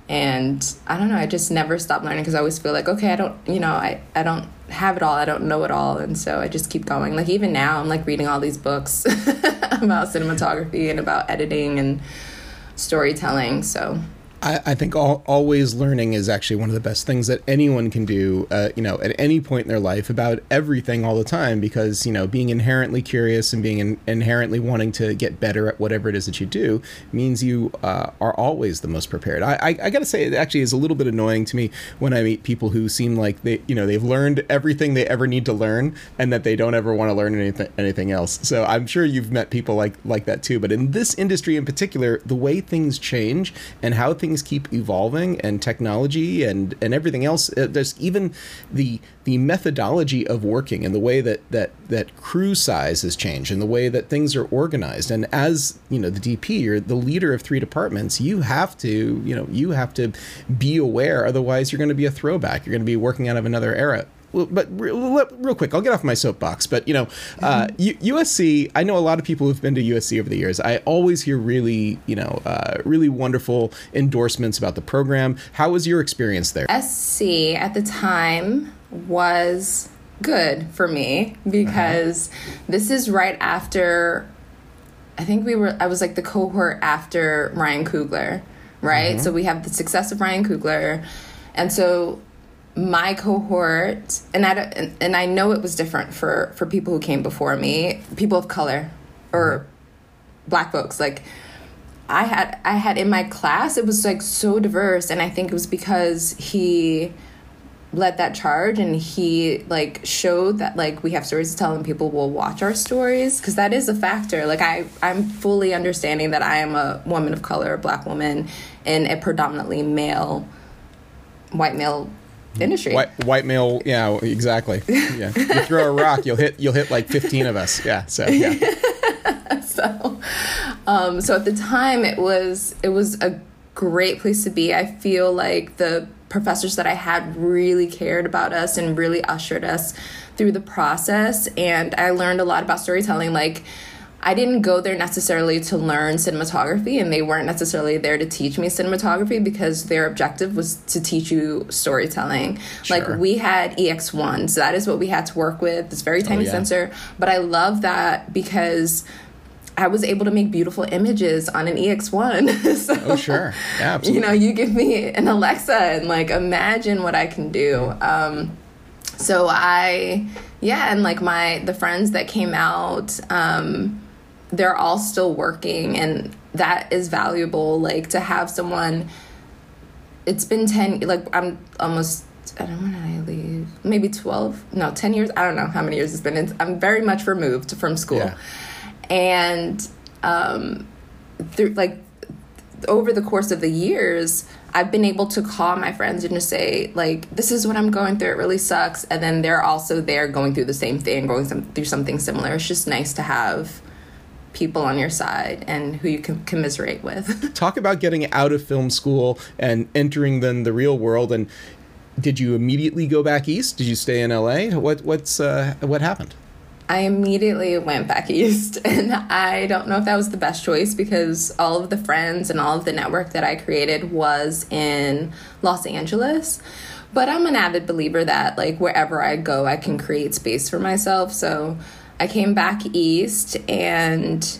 A: And I don't know, I just never stopped learning because I always feel like, okay, I don't, you know, I, I don't have it all. I don't know it all. And so I just keep going. Like even now I'm like reading all these books about cinematography and about editing and storytelling. So
F: I, I think all, always learning is actually one of the best things that anyone can do, uh, you know, at any point in their life about everything all the time, because, you know, being inherently curious and being in, inherently wanting to get better at whatever it is that you do means you uh, are always the most prepared. I, I, I got to say, it actually is a little bit annoying to me when I meet people who seem like they, you know, they've learned everything they ever need to learn and that they don't ever want to learn anything, anything else. So I'm sure you've met people like, like that too. But in this industry in particular, the way things change and how things keep evolving and technology and and everything else, uh, there's even the the methodology of working and the way that that that crew size has changed and the way that things are organized. And as you know, the D P, you're the leader of three departments, you have to you know you have to be aware, otherwise you're going to be a throwback, you're going to be working out of another era. But real, real quick, I'll get off my soapbox. But, you know, uh, U S C, I know a lot of people who've been to U S C over the years. I always hear really, you know, uh, really wonderful endorsements about the program. How was your experience there?
A: S C at the time was good for me because uh-huh. this is right after, I think we were, I was like the cohort after Ryan Coogler, right? Uh-huh. So we have the success of Ryan Coogler. And so my cohort, and I, and, and I know it was different for, for people who came before me, people of color or Black folks. Like I had, I had in my class, it was like so diverse. And I think it was because he led that charge and he like showed that like we have stories to tell and people will watch our stories, because that is a factor. Like I, I'm fully understanding that I am a woman of color, a Black woman in a predominantly male, white male industry.
F: White, white male, yeah, exactly. Yeah, you throw a rock, you'll hit, you'll hit like fifteen of us. Yeah, so yeah.
A: so, um, so at the time, it was it was a great place to be. I feel like the professors that I had really cared about us and really ushered us through the process, and I learned a lot about storytelling. Like, I didn't go there necessarily to learn cinematography, and they weren't necessarily there to teach me cinematography because their objective was to teach you storytelling. Sure. Like we had E X one, so that is what we had to work with. This very tiny oh, yeah. sensor, but I love that because I was able to make beautiful images on an E X one. so,
F: oh, sure. Yeah, absolutely.
A: You know, you give me an Alexa and like imagine what I can do. Um, so I, yeah, and like my, the friends that came out, um, they're all still working, and that is valuable. Like to have someone, it's been ten, like I'm almost, I don't know, when did I leave? Maybe twelve, no, ten years. I don't know how many years it's been. It's, I'm very much removed from school. Yeah. And um, through like over the course of the years, I've been able to call my friends and just say, like, this is what I'm going through. It really sucks. And then they're also there going through the same thing, going some, through something similar. It's just nice to have people on your side and who you can commiserate with.
F: Talk about getting out of film school and entering then the real world. And did you immediately go back east? Did you stay in L A? What what's uh, what happened?
A: I immediately went back east, and I don't know if that was the best choice because all of the friends and all of the network that I created was in Los Angeles. But I'm an avid believer that like wherever I go, I can create space for myself. So I came back east, and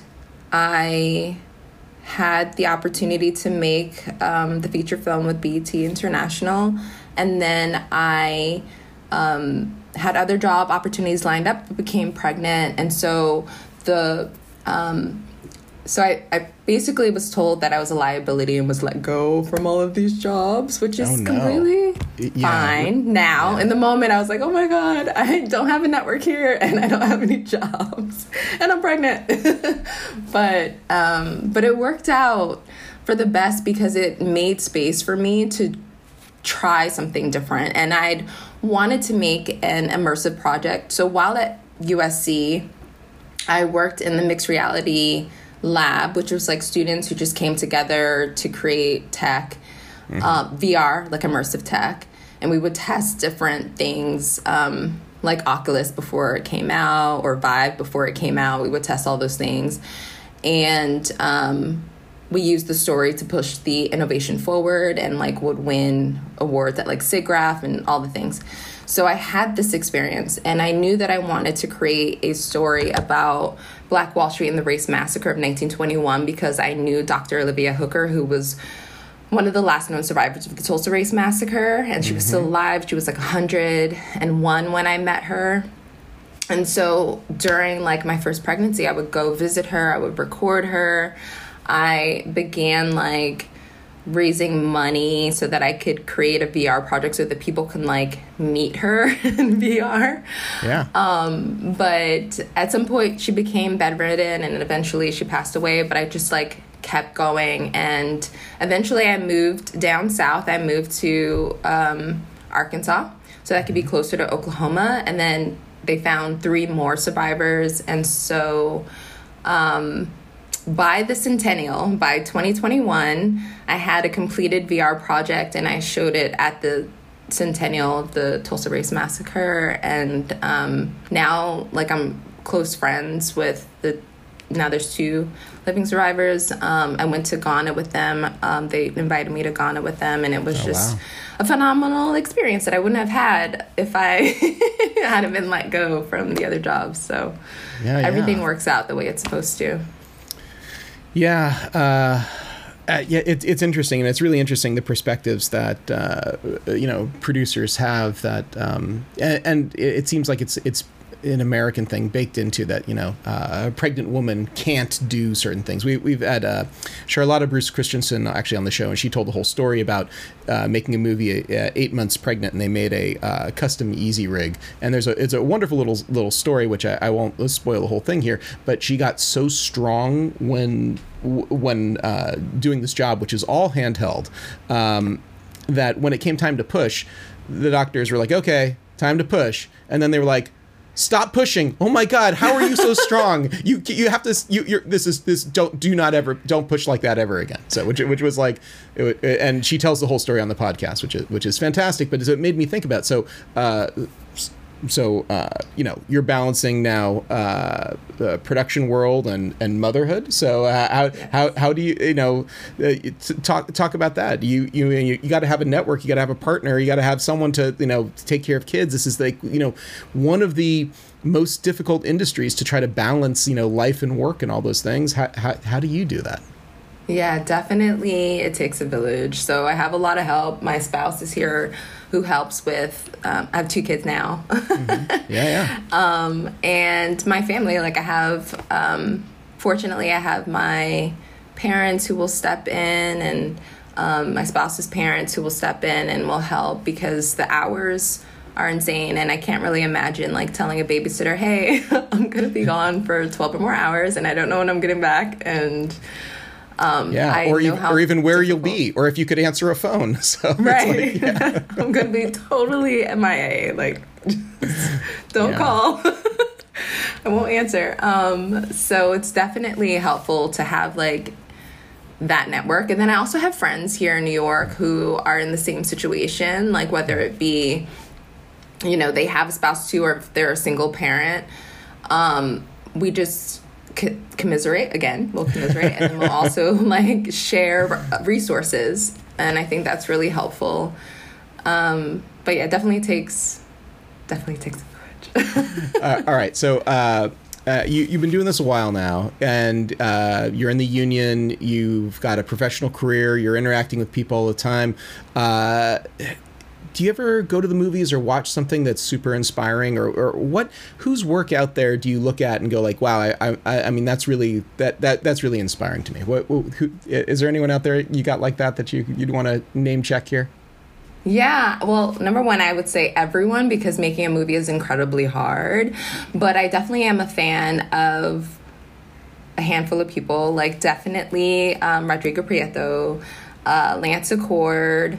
A: I had the opportunity to make um, the feature film with B E T International, and then I um, had other job opportunities lined up, but became pregnant, and so the um, so I, I basically was told that I was a liability and was let go from all of these jobs, which is oh, no. completely yeah. fine now. Yeah. In the moment, I was like, oh my God, I don't have a network here and I don't have any jobs and I'm pregnant. but um, but it worked out for the best because it made space for me to try something different. And I'd wanted to make an immersive project. So while at U S C, I worked in the mixed reality lab, which was like students who just came together to create tech, mm-hmm. uh, V R, like immersive tech. And we would test different things, um, like Oculus before it came out, or Vive before it came out. We would test all those things. And um, we used the story to push the innovation forward, and like would win awards at like SIGGRAPH and all the things. So I had this experience, and I knew that I wanted to create a story about Black Wall Street and the race massacre of nineteen twenty-one, because I knew Doctor Olivia Hooker, who was one of the last known survivors of the Tulsa Race Massacre, and she mm-hmm. was still alive. She was like one hundred and one when I met her. And so during like my first pregnancy, I would go visit her, I would record her. I began like raising money so that I could create a V R project so that people can like meet her in V R.
F: Yeah.
A: Um, but at some point she became bedridden, and eventually she passed away, but I just like kept going. And eventually I moved down south. I moved to um, Arkansas so that I could be closer to Oklahoma. And then they found three more survivors. And so um, by the centennial, by twenty twenty-one, I had a completed V R project, and I showed it at the centennial of the Tulsa Race Massacre. And um, now, like, I'm close friends with the, now there's two living survivors. Um, I went to Ghana with them. Um, they invited me to Ghana with them, and it was oh, just wow. a phenomenal experience that I wouldn't have had if I hadn't been let go from the other jobs. So yeah, everything yeah. works out the way it's supposed to.
F: Yeah, uh, uh, yeah, it, it's interesting, and it's really interesting the perspectives that uh, you know producers have. That um, and, and it seems like it's it's an American thing baked into that. You know, uh, a pregnant woman can't do certain things. We, we've had uh, Charlotta Bruce Christensen actually on the show, and she told the whole story about uh, making a movie uh, eight months pregnant, and they made a uh, custom easy rig. And there's a it's a wonderful little little story, which I, I won't let's spoil the whole thing here. But she got so strong when when uh, doing this job, which is all handheld, um, that when it came time to push, the doctors were like, "Okay, time to push," and then they were like, "Stop pushing! Oh my God, how are you so strong? You you have to you you're this is this don't do not ever don't push like that ever again." So which which was like, it, and she tells the whole story on the podcast, which is which is fantastic. But it made me think about so. Uh, So, uh, you know, you're balancing now uh, the production world and, and motherhood. So uh, how, yes. how how do you, you know, uh, talk talk about that? You you you, you got to have a network. You got to have a partner. You got to have someone to, you know, to take care of kids. This is like, you know, one of the most difficult industries to try to balance, you know, life and work and all those things. How how, how do you do that?
A: Yeah, definitely. It takes a village. So I have a lot of help. My spouse is here who helps with, um, I have two kids now.
F: mm-hmm. Yeah, yeah.
A: Um, and my family, like I have, um, fortunately, I have my parents who will step in, and um, my spouse's parents who will step in and will help, because the hours are insane. And I can't really imagine like telling a babysitter, hey, I'm going to be gone for twelve or more hours and I don't know when I'm getting back. And Um,
F: yeah,
A: I
F: or, you, or even where
A: difficult.
F: you'll be, or if you could answer a phone. So
A: right,
F: like, yeah.
A: I'm gonna be totally M I A. Like, don't yeah. call. I won't answer. Um, so it's definitely helpful to have like that network, and then I also have friends here in New York who are in the same situation. Like whether it be, you know, they have a spouse too, or if they're a single parent. Um, we just. commiserate again we'll commiserate and then we'll also like share resources, and I think that's really helpful. Um but yeah, definitely takes definitely takes a village.
F: uh, all right, so uh Uh, you, you've been doing this a while now, and uh, you're in the union, you've got a professional career, you're interacting with people all the time. Uh, do you ever go to the movies or watch something that's super inspiring, or, or what, whose work out there do you look at and go like, wow, I, I, I mean, that's really, that, that, that's really inspiring to me. What, who, is there anyone out there you got like that, that you, you'd want to name check here?
A: Yeah, well, number one, I would say everyone, because making a movie is incredibly hard. But I definitely am a fan of a handful of people, like definitely um, Rodrigo Prieto, uh, Lance Accord,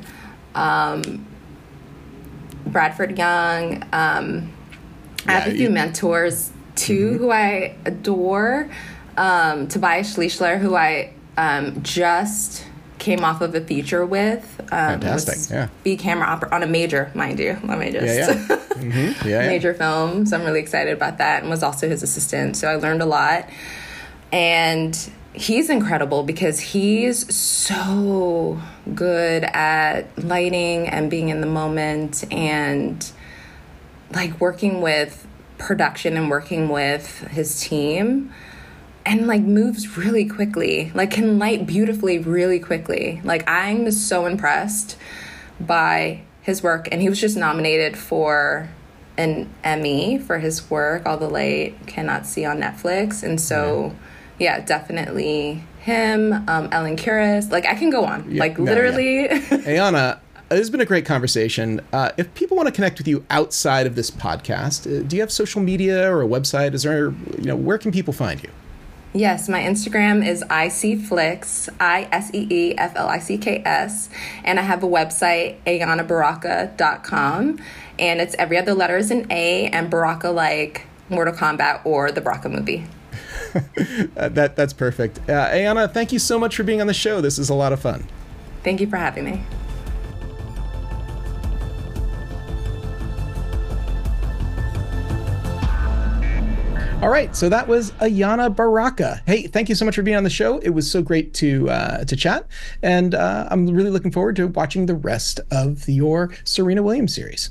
A: um, Bradford Young. Um, I have yeah, a few you... mentors two mm-hmm. who I adore, um, Tobias Schlichler, who I um, just came off of a feature with. Um,
F: Fantastic, yeah.
A: B camera opera on a major, mind you. Let me just.
F: Yeah, yeah. mm-hmm. yeah,
A: major
F: yeah.
A: film. So I'm really excited about that, and was also his assistant. So I learned a lot. And he's incredible because he's so good at lighting and being in the moment and like working with production and working with his team, and like moves really quickly, like can light beautifully really quickly. Like I'm so impressed by his work, and he was just nominated for an Emmy for his work, All the Light Cannot See on Netflix. And so yeah, definitely him, um, Ellen Kuras. Like, I can go on. Yeah, like, no, literally.
F: Yeah. Ayana, this has been a great conversation. Uh, if people want to connect with you outside of this podcast, uh, do you have social media or a website? Is there, you know, where can people find you?
A: Yes, my Instagram is I C Flicks, I S E E F L I C K S. And I have a website, ayana baraka dot com. And it's every other letter is an A, and Baraka like Mortal Kombat or the Baraka movie.
F: uh, that that's perfect. Uh, Ayana, thank you so much for being on the show. This is a lot of fun.
A: Thank you for having me.
C: All right, so that was Ayana Baraka. Hey, thank you so much for being on the show. It was so great to uh, to chat, and uh, I'm really looking forward to watching the rest of your Serena Williams series.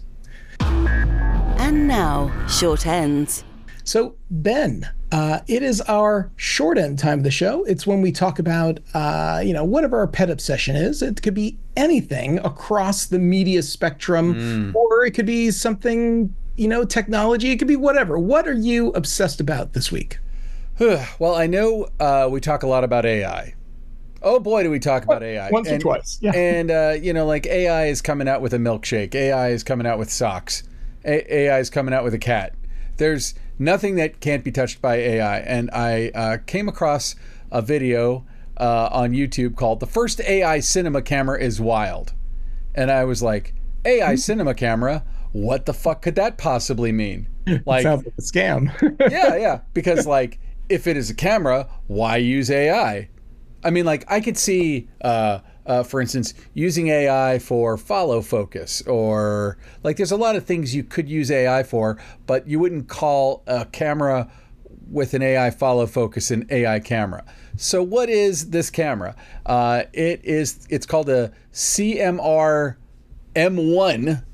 B: And now, short ends.
C: So, Ben, uh, it is our short end time of the show. It's when we talk about, uh, you know, whatever our pet obsession is. It could be anything across the media spectrum, mm. or it could be something, you know, technology. It could be whatever. What are you obsessed about this week?
D: Well, I know uh, we talk a lot about A I. Oh boy, do we talk about A I.
C: Once
D: and,
C: or twice. Yeah.
D: And, uh, you know, like A I is coming out with a milkshake. A I is coming out with socks. A- AI is coming out with a cat. There's nothing that can't be touched by A I. And I uh, came across a video uh, on YouTube called The First A I Cinema Camera is Wild. And I was like, A I cinema camera? What the fuck could that possibly mean? Like,
C: sounds like a scam.
D: yeah, yeah. Because, like, if it is a camera, why use A I? I mean, like, I could see, uh, uh, for instance, using A I for follow focus, or like there's a lot of things you could use A I for, but you wouldn't call a camera with an A I follow focus an A I camera. So what is this camera? Uh, it is, it's called a C M R M one.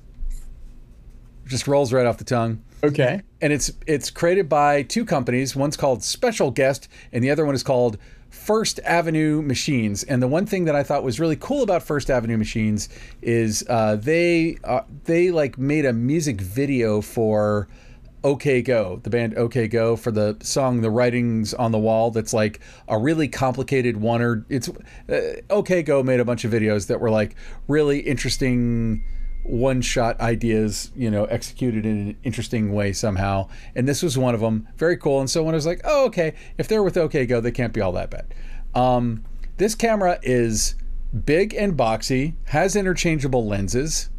D: Just rolls right off the tongue.
C: Okay.
D: And it's it's created by two companies. One's called Special Guest, and the other one is called First Avenue Machines. And the one thing that I thought was really cool about First Avenue Machines is uh, they uh, they like made a music video for OK Go, the band OK Go, for the song "The Writings on the Wall." That's like a really complicated one. Or it's uh, OK Go made a bunch of videos that were like really interesting one-shot ideas, you know, executed in an interesting way somehow. And this was one of them. Very cool. And so when I was like, oh, okay, if they're with OK Go, they can't be all that bad. Um, this camera is big and boxy, has interchangeable lenses,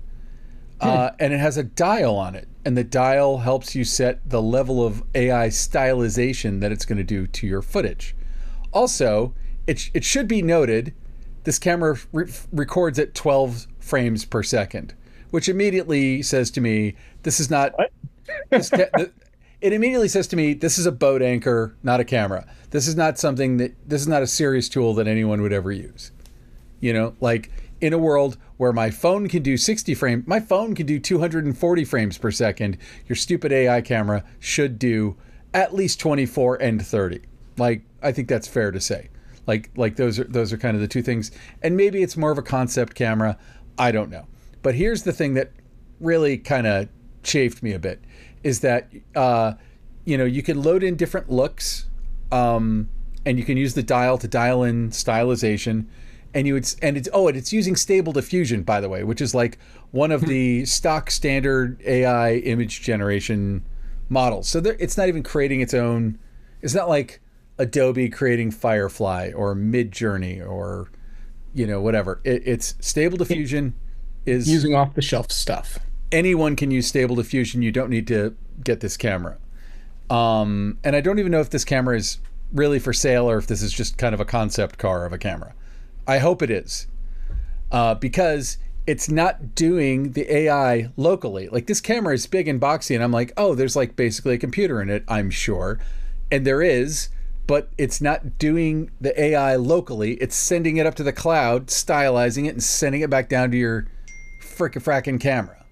D: uh, and it has a dial on it. And the dial helps you set the level of A I stylization that it's going to do to your footage. Also, it, it should be noted, this camera re- records at twelve frames per second. Which immediately says to me, this is not, this ca- it immediately says to me, this is a boat anchor, not a camera. This is not something that, this is not a serious tool that anyone would ever use. You know, like in a world where my phone can do sixty frames, my phone can do two hundred forty frames per second, your stupid A I camera should do at least twenty-four and thirty. Like, I think that's fair to say. Like, like those are, those are kind of the two things. And maybe it's more of a concept camera. I don't know. But here's the thing that really kind of chafed me a bit, is that, uh, you know, you can load in different looks, um, and you can use the dial to dial in stylization, and you would, and it's, oh, and it's using Stable Diffusion, by the way, which is like one of the stock standard A I image generation models. So there, it's not even creating its own, it's not like Adobe creating Firefly or Midjourney or, you know, whatever. It, it's Stable Diffusion. Is
C: using off-the-shelf stuff.
D: Anyone can use Stable Diffusion. You don't need to get this camera. Um, and I don't even know if this camera is really for sale or if this is just kind of a concept car of a camera. I hope it is, uh, because it's not doing the A I locally. Like, this camera is big and boxy, and I'm like, oh, there's like basically a computer in it, I'm sure. And there is, but it's not doing the A I locally. It's sending it up to the cloud, stylizing it, and sending it back down to your frickin' frackin' camera.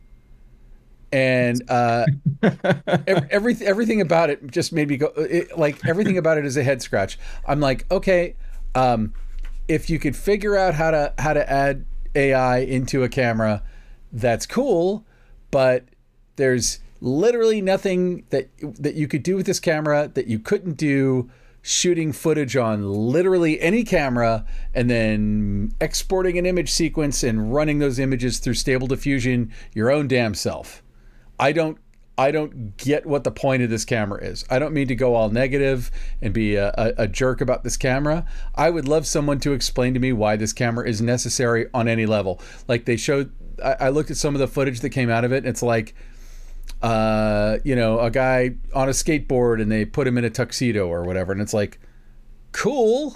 D: And uh, every, every, everything about it just made me go, it, like, everything about it is a head scratch. I'm like, okay, um, if you could figure out how to how to add A I into a camera, that's cool, but there's literally nothing that that you could do with this camera that you couldn't do shooting footage on literally any camera and then exporting an image sequence and running those images through Stable Diffusion your own damn self. I don't I don't get what the point of this camera is. I don't mean to go all negative and be a, a, a jerk about this camera. I would love someone to explain to me why this camera is necessary on any level. Like, they showed, I, I looked at some of the footage that came out of it, and it's like, uh, you know, a guy on a skateboard and they put him in a tuxedo or whatever. And it's like, cool.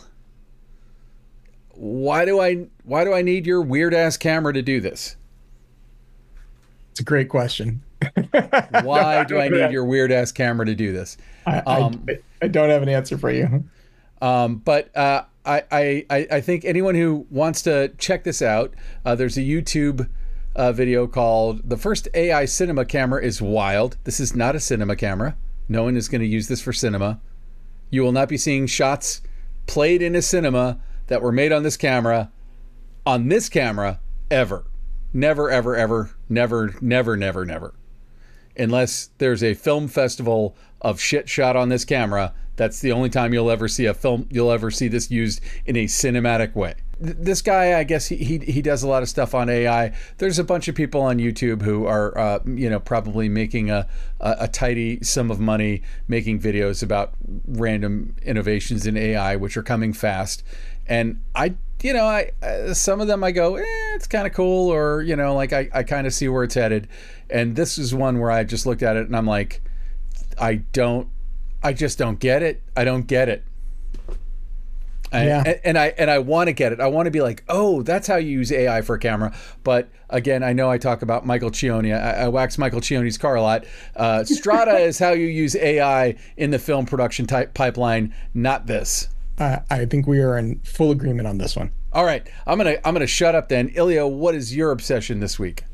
D: Why do I, why do I need your weird ass camera to do this?
C: It's a great question.
D: Why do I need your weird ass camera to do this?
C: I,
D: um,
C: I, I don't have an answer for you.
D: Um, but uh, I, I, I think anyone who wants to check this out, uh, there's a YouTube uh, video called "The First A I Cinema Camera is Wild." This is not a cinema camera. No one is going to use this for cinema. You will not be seeing shots played in a cinema that were made on this camera, on this camera, ever. Never, ever, ever, never, never, never, never. Unless there's a film festival of shit shot on this camera, that's the only time you'll ever see a film, you'll ever see this used in a cinematic way. Th- this guy, I guess he, he he does a lot of stuff on A I. There's a bunch of people on YouTube who are, uh, you know, probably making a, a, a tidy sum of money making videos about random innovations in A I, which are coming fast. And I, you know, I uh, some of them I go, eh, it's kind of cool, or, you know, like I, I kind of see where it's headed. And this is one where I just looked at it and I'm like, I don't, I just don't get it. I don't get it. I,
C: yeah.
D: and, and I and I want to get it. I want to be like, oh, that's how you use A I for a camera. But again, I know I talk about Michael Cioni. I, I wax Michael Cioni's car a lot. Uh, Strata is how you use A I in the film production type pipeline, not this.
C: Uh, I think we are in full agreement on this one.
D: All right, I'm gonna I'm gonna shut up then. Ilya, what is your obsession this week?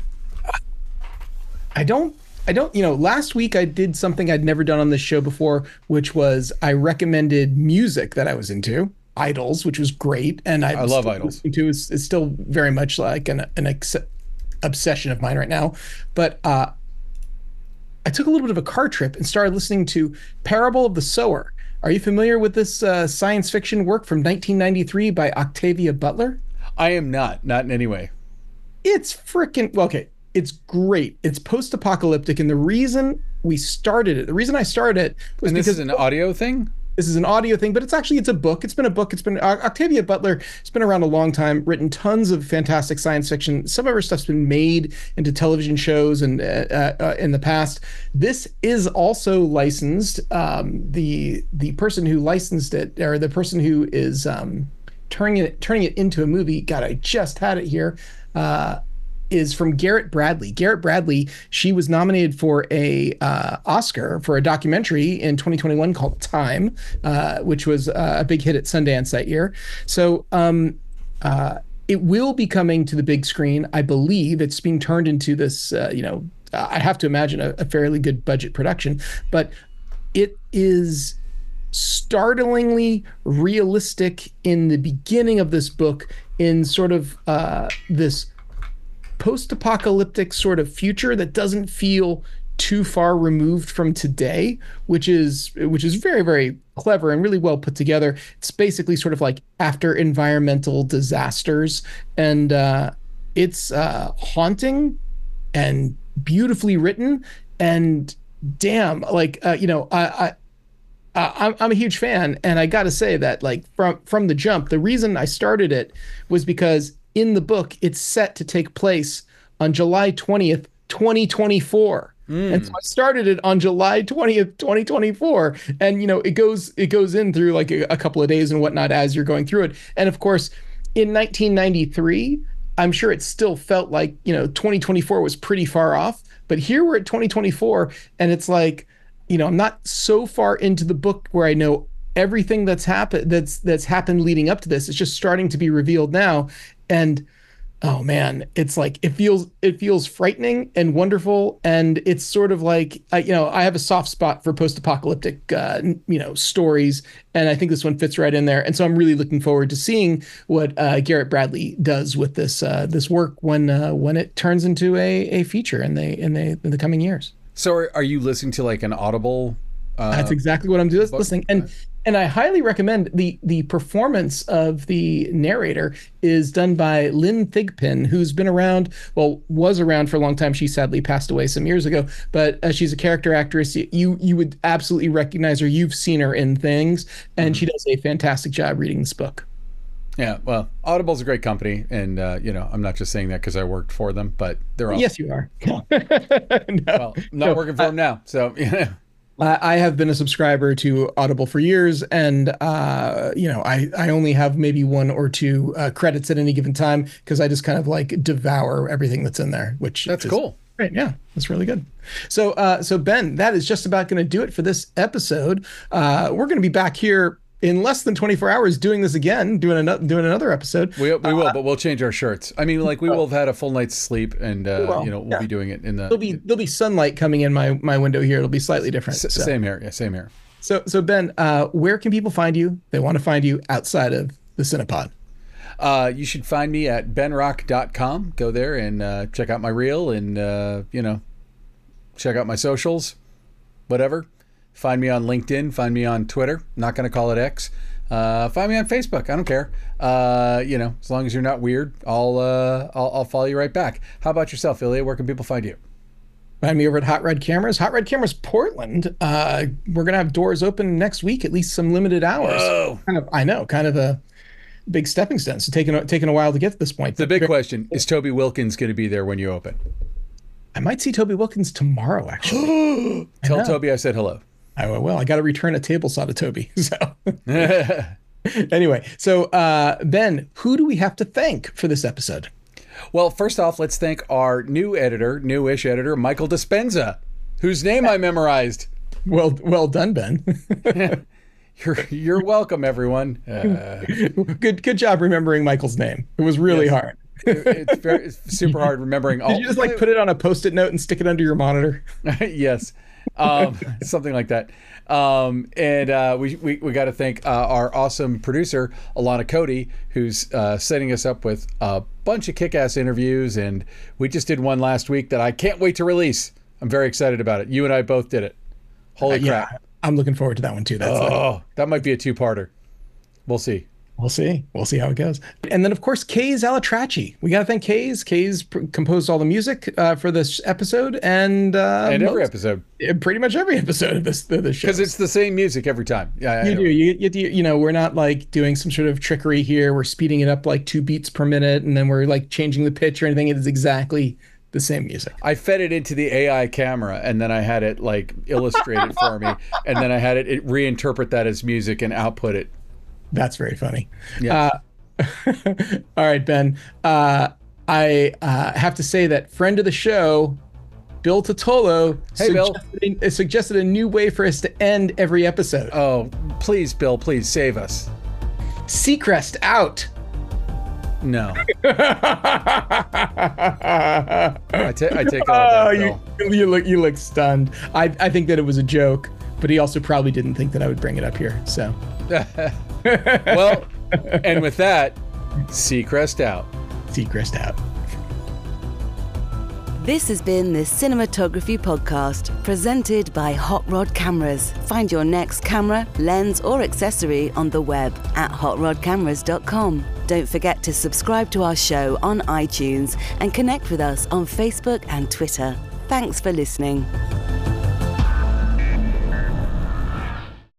C: I don't, I don't, you know, last week I did something I'd never done on this show before, which was I recommended music that I was into, Idols, which was great. And I,
D: I love Idols.
C: To is it's still very much like an, an ex- obsession of mine right now. But uh, I took a little bit of a car trip and started listening to Parable of the Sower. Are you familiar with this uh, science fiction work from nineteen ninety-three by Octavia Butler?
D: I am not, not in any way.
C: It's freaking, well, okay. It's great. It's post-apocalyptic, and the reason we started it, the reason I started it was
D: and this
C: because
D: is an audio thing?
C: This is an audio thing, but it's actually, it's a book. It's been a book. It's been, uh, Octavia Butler has been around a long time, written tons of fantastic science fiction. Some of her stuff's been made into television shows and uh, uh, in the past. This is also licensed. Um, the the person who licensed it, or the person who is um, turning it turning it into a movie, God, I just had it here, uh, is from Garrett Bradley. Garrett Bradley, she was nominated for a uh, Oscar for a documentary in twenty twenty-one called Time, uh, which was uh, a big hit at Sundance that year. So um, uh, it will be coming to the big screen. I believe it's being turned into this, uh, you know, I have to imagine a, a fairly good budget production, but it is startlingly realistic in the beginning of this book, in sort of uh, this post-apocalyptic sort of future that doesn't feel too far removed from today, which is which is very, very clever and really well put together. It's basically sort of like after environmental disasters, and uh, it's uh, haunting and beautifully written. And damn, like uh, you know, I. I Uh, I'm, I'm a huge fan, and I got to say that, like, from from the jump, the reason I started it was because in the book it's set to take place on July twentieth, twenty twenty-four. Mm. And so I started it on July twentieth, twenty twenty-four. And, you know, it goes it goes in through like a, a couple of days and whatnot as you're going through it. And of course, in nineteen ninety-three, I'm sure it still felt like, you know, twenty twenty-four was pretty far off. But here we're at twenty twenty-four, and it's like, you know, I'm not so far into the book where I know everything that's happened that's that's happened leading up to this. It's just starting to be revealed now. And oh man, it's like it feels it feels frightening and wonderful, and it's sort of like I, you know I have a soft spot for post-apocalyptic uh, you know stories, and I think this one fits right in there. And so I'm really looking forward to seeing what uh, Garrett Bradley does with this uh, this work when uh, when it turns into a, a feature in the in the in the coming years.
D: So are, are you listening to like an Audible? Uh,
C: That's exactly what I'm doing.
D: book?
C: Listening and. And I highly recommend the the performance of the narrator is done by Lynn Thigpen, who's been around, well, was around for a long time. She sadly passed away some years ago, but uh, she's a character actress. You you would absolutely recognize her. You've seen her in things, and mm-hmm. she does a fantastic job reading this book.
D: Yeah, well, Audible's a great company, and uh, you know, I'm not just saying that because I worked for them, but they're awesome.
C: Yes, you are. no,
D: well, I'm not
C: no,
D: working for
C: uh,
D: them now, so yeah.
C: I have been a subscriber to Audible for years, and uh, you know, I, I only have maybe one or two uh, credits at any given time because I just kind of like devour everything that's in there. Which
D: that's
C: is
D: cool.
C: Great, yeah, that's really good. So, uh, so Ben, that is just about going to do it for this episode. Uh, we're going to be back here in less than twenty-four hours doing this again, doing another doing another episode.
D: We, we
C: uh,
D: will, but we'll change our shirts. I mean, like we will have had a full night's sleep, and uh,
C: well,
D: you know, we'll
C: yeah.
D: be doing it in the.
C: There'll be there'll be sunlight coming in my my window here. It'll be slightly different.
D: S-
C: so.
D: Same here, yeah, same here.
C: So so Ben, uh, where can people find you? They want to find you outside of the Cinepod.
D: Uh, you should find me at ben rock dot com. Go there and uh, check out my reel, and uh, you know, check out my socials, whatever. Find me on LinkedIn. Find me on Twitter. Not going to call it X. Uh, find me on Facebook. I don't care. Uh, you know, as long as you're not weird, I'll, uh, I'll I'll follow you right back. How about yourself, Ilya? Where can people find you?
C: Find me over at Hot Rod Cameras. Hot Rod Cameras Portland. Uh, we're gonna have doors open next week, at least some limited hours.
D: Whoa.
C: Kind of, I know, kind of a big stepping stone. So taking a, taking a while to get to this point.
D: The big question is: Toby Wilkins going to be there when you open?
C: I might see Toby Wilkins tomorrow. Actually,
D: tell Toby I said hello.
C: I will. I got to return a table saw to Toby. So anyway, so uh, Ben, who do we have to thank for this episode?
D: Well, first off, let's thank our new editor, newish editor, Michael Dispenza, whose name I memorized.
C: Well, well done, Ben.
D: you're you're welcome, everyone. Uh,
C: good good job remembering Michael's name. It was really
D: yes.
C: hard.
D: It's very it's super hard remembering all.
C: Did you just like put it on a Post-it note and stick it under your monitor?
D: Yes. um, something like that. Um, and uh, we, we, we got to thank uh, our awesome producer, Alana Cody, who's uh, setting us up with a bunch of kick-ass interviews. And we just did one last week that I can't wait to release. I'm very excited about it. You and I both did it. Holy
C: uh, yeah,
D: crap.
C: I'm looking forward to that one too. That's
D: oh,
C: like,
D: that might be a two-parter. We'll see.
C: We'll see. We'll see how it goes. And then, of course, Kays Alatracci. We got to thank Kays. Kays pr- composed all the music uh, for this episode. And uh,
D: and every
C: most,
D: episode.
C: Pretty much every episode of this, of this show.
D: Because it's the same music every time. Yeah,
C: you do. You, you, you know, we're not like doing some sort of trickery here. We're speeding it up like two beats per minute. And then we're like changing the pitch or anything. It is exactly the same music.
D: I fed it into the A I camera, and then I had it like illustrated for me. And then I had it, it reinterpret that as music and output it.
C: That's very funny.
D: Yes.
C: Uh, all right, Ben. Uh, I uh, have to say that friend of the show, Bill Totolo,
D: hey,
C: suggested, Bill. suggested a new way for us to end every episode.
D: Oh, please, Bill, please save us.
C: Seacrest out.
D: No. I, ta- I take all that,
C: oh,
D: Bill.
C: You, you look you look stunned. I, I think that it was a joke, but he also probably didn't think that I would bring it up here. So.
D: Well, and with that, Seacrest out.
C: Seacrest out.
B: This has been the Cinematography Podcast, presented by Hot Rod Cameras. Find your next camera, lens, or accessory on the web at hot rod cameras dot com. Don't forget to subscribe to our show on iTunes and connect with us on Facebook and Twitter. Thanks for listening.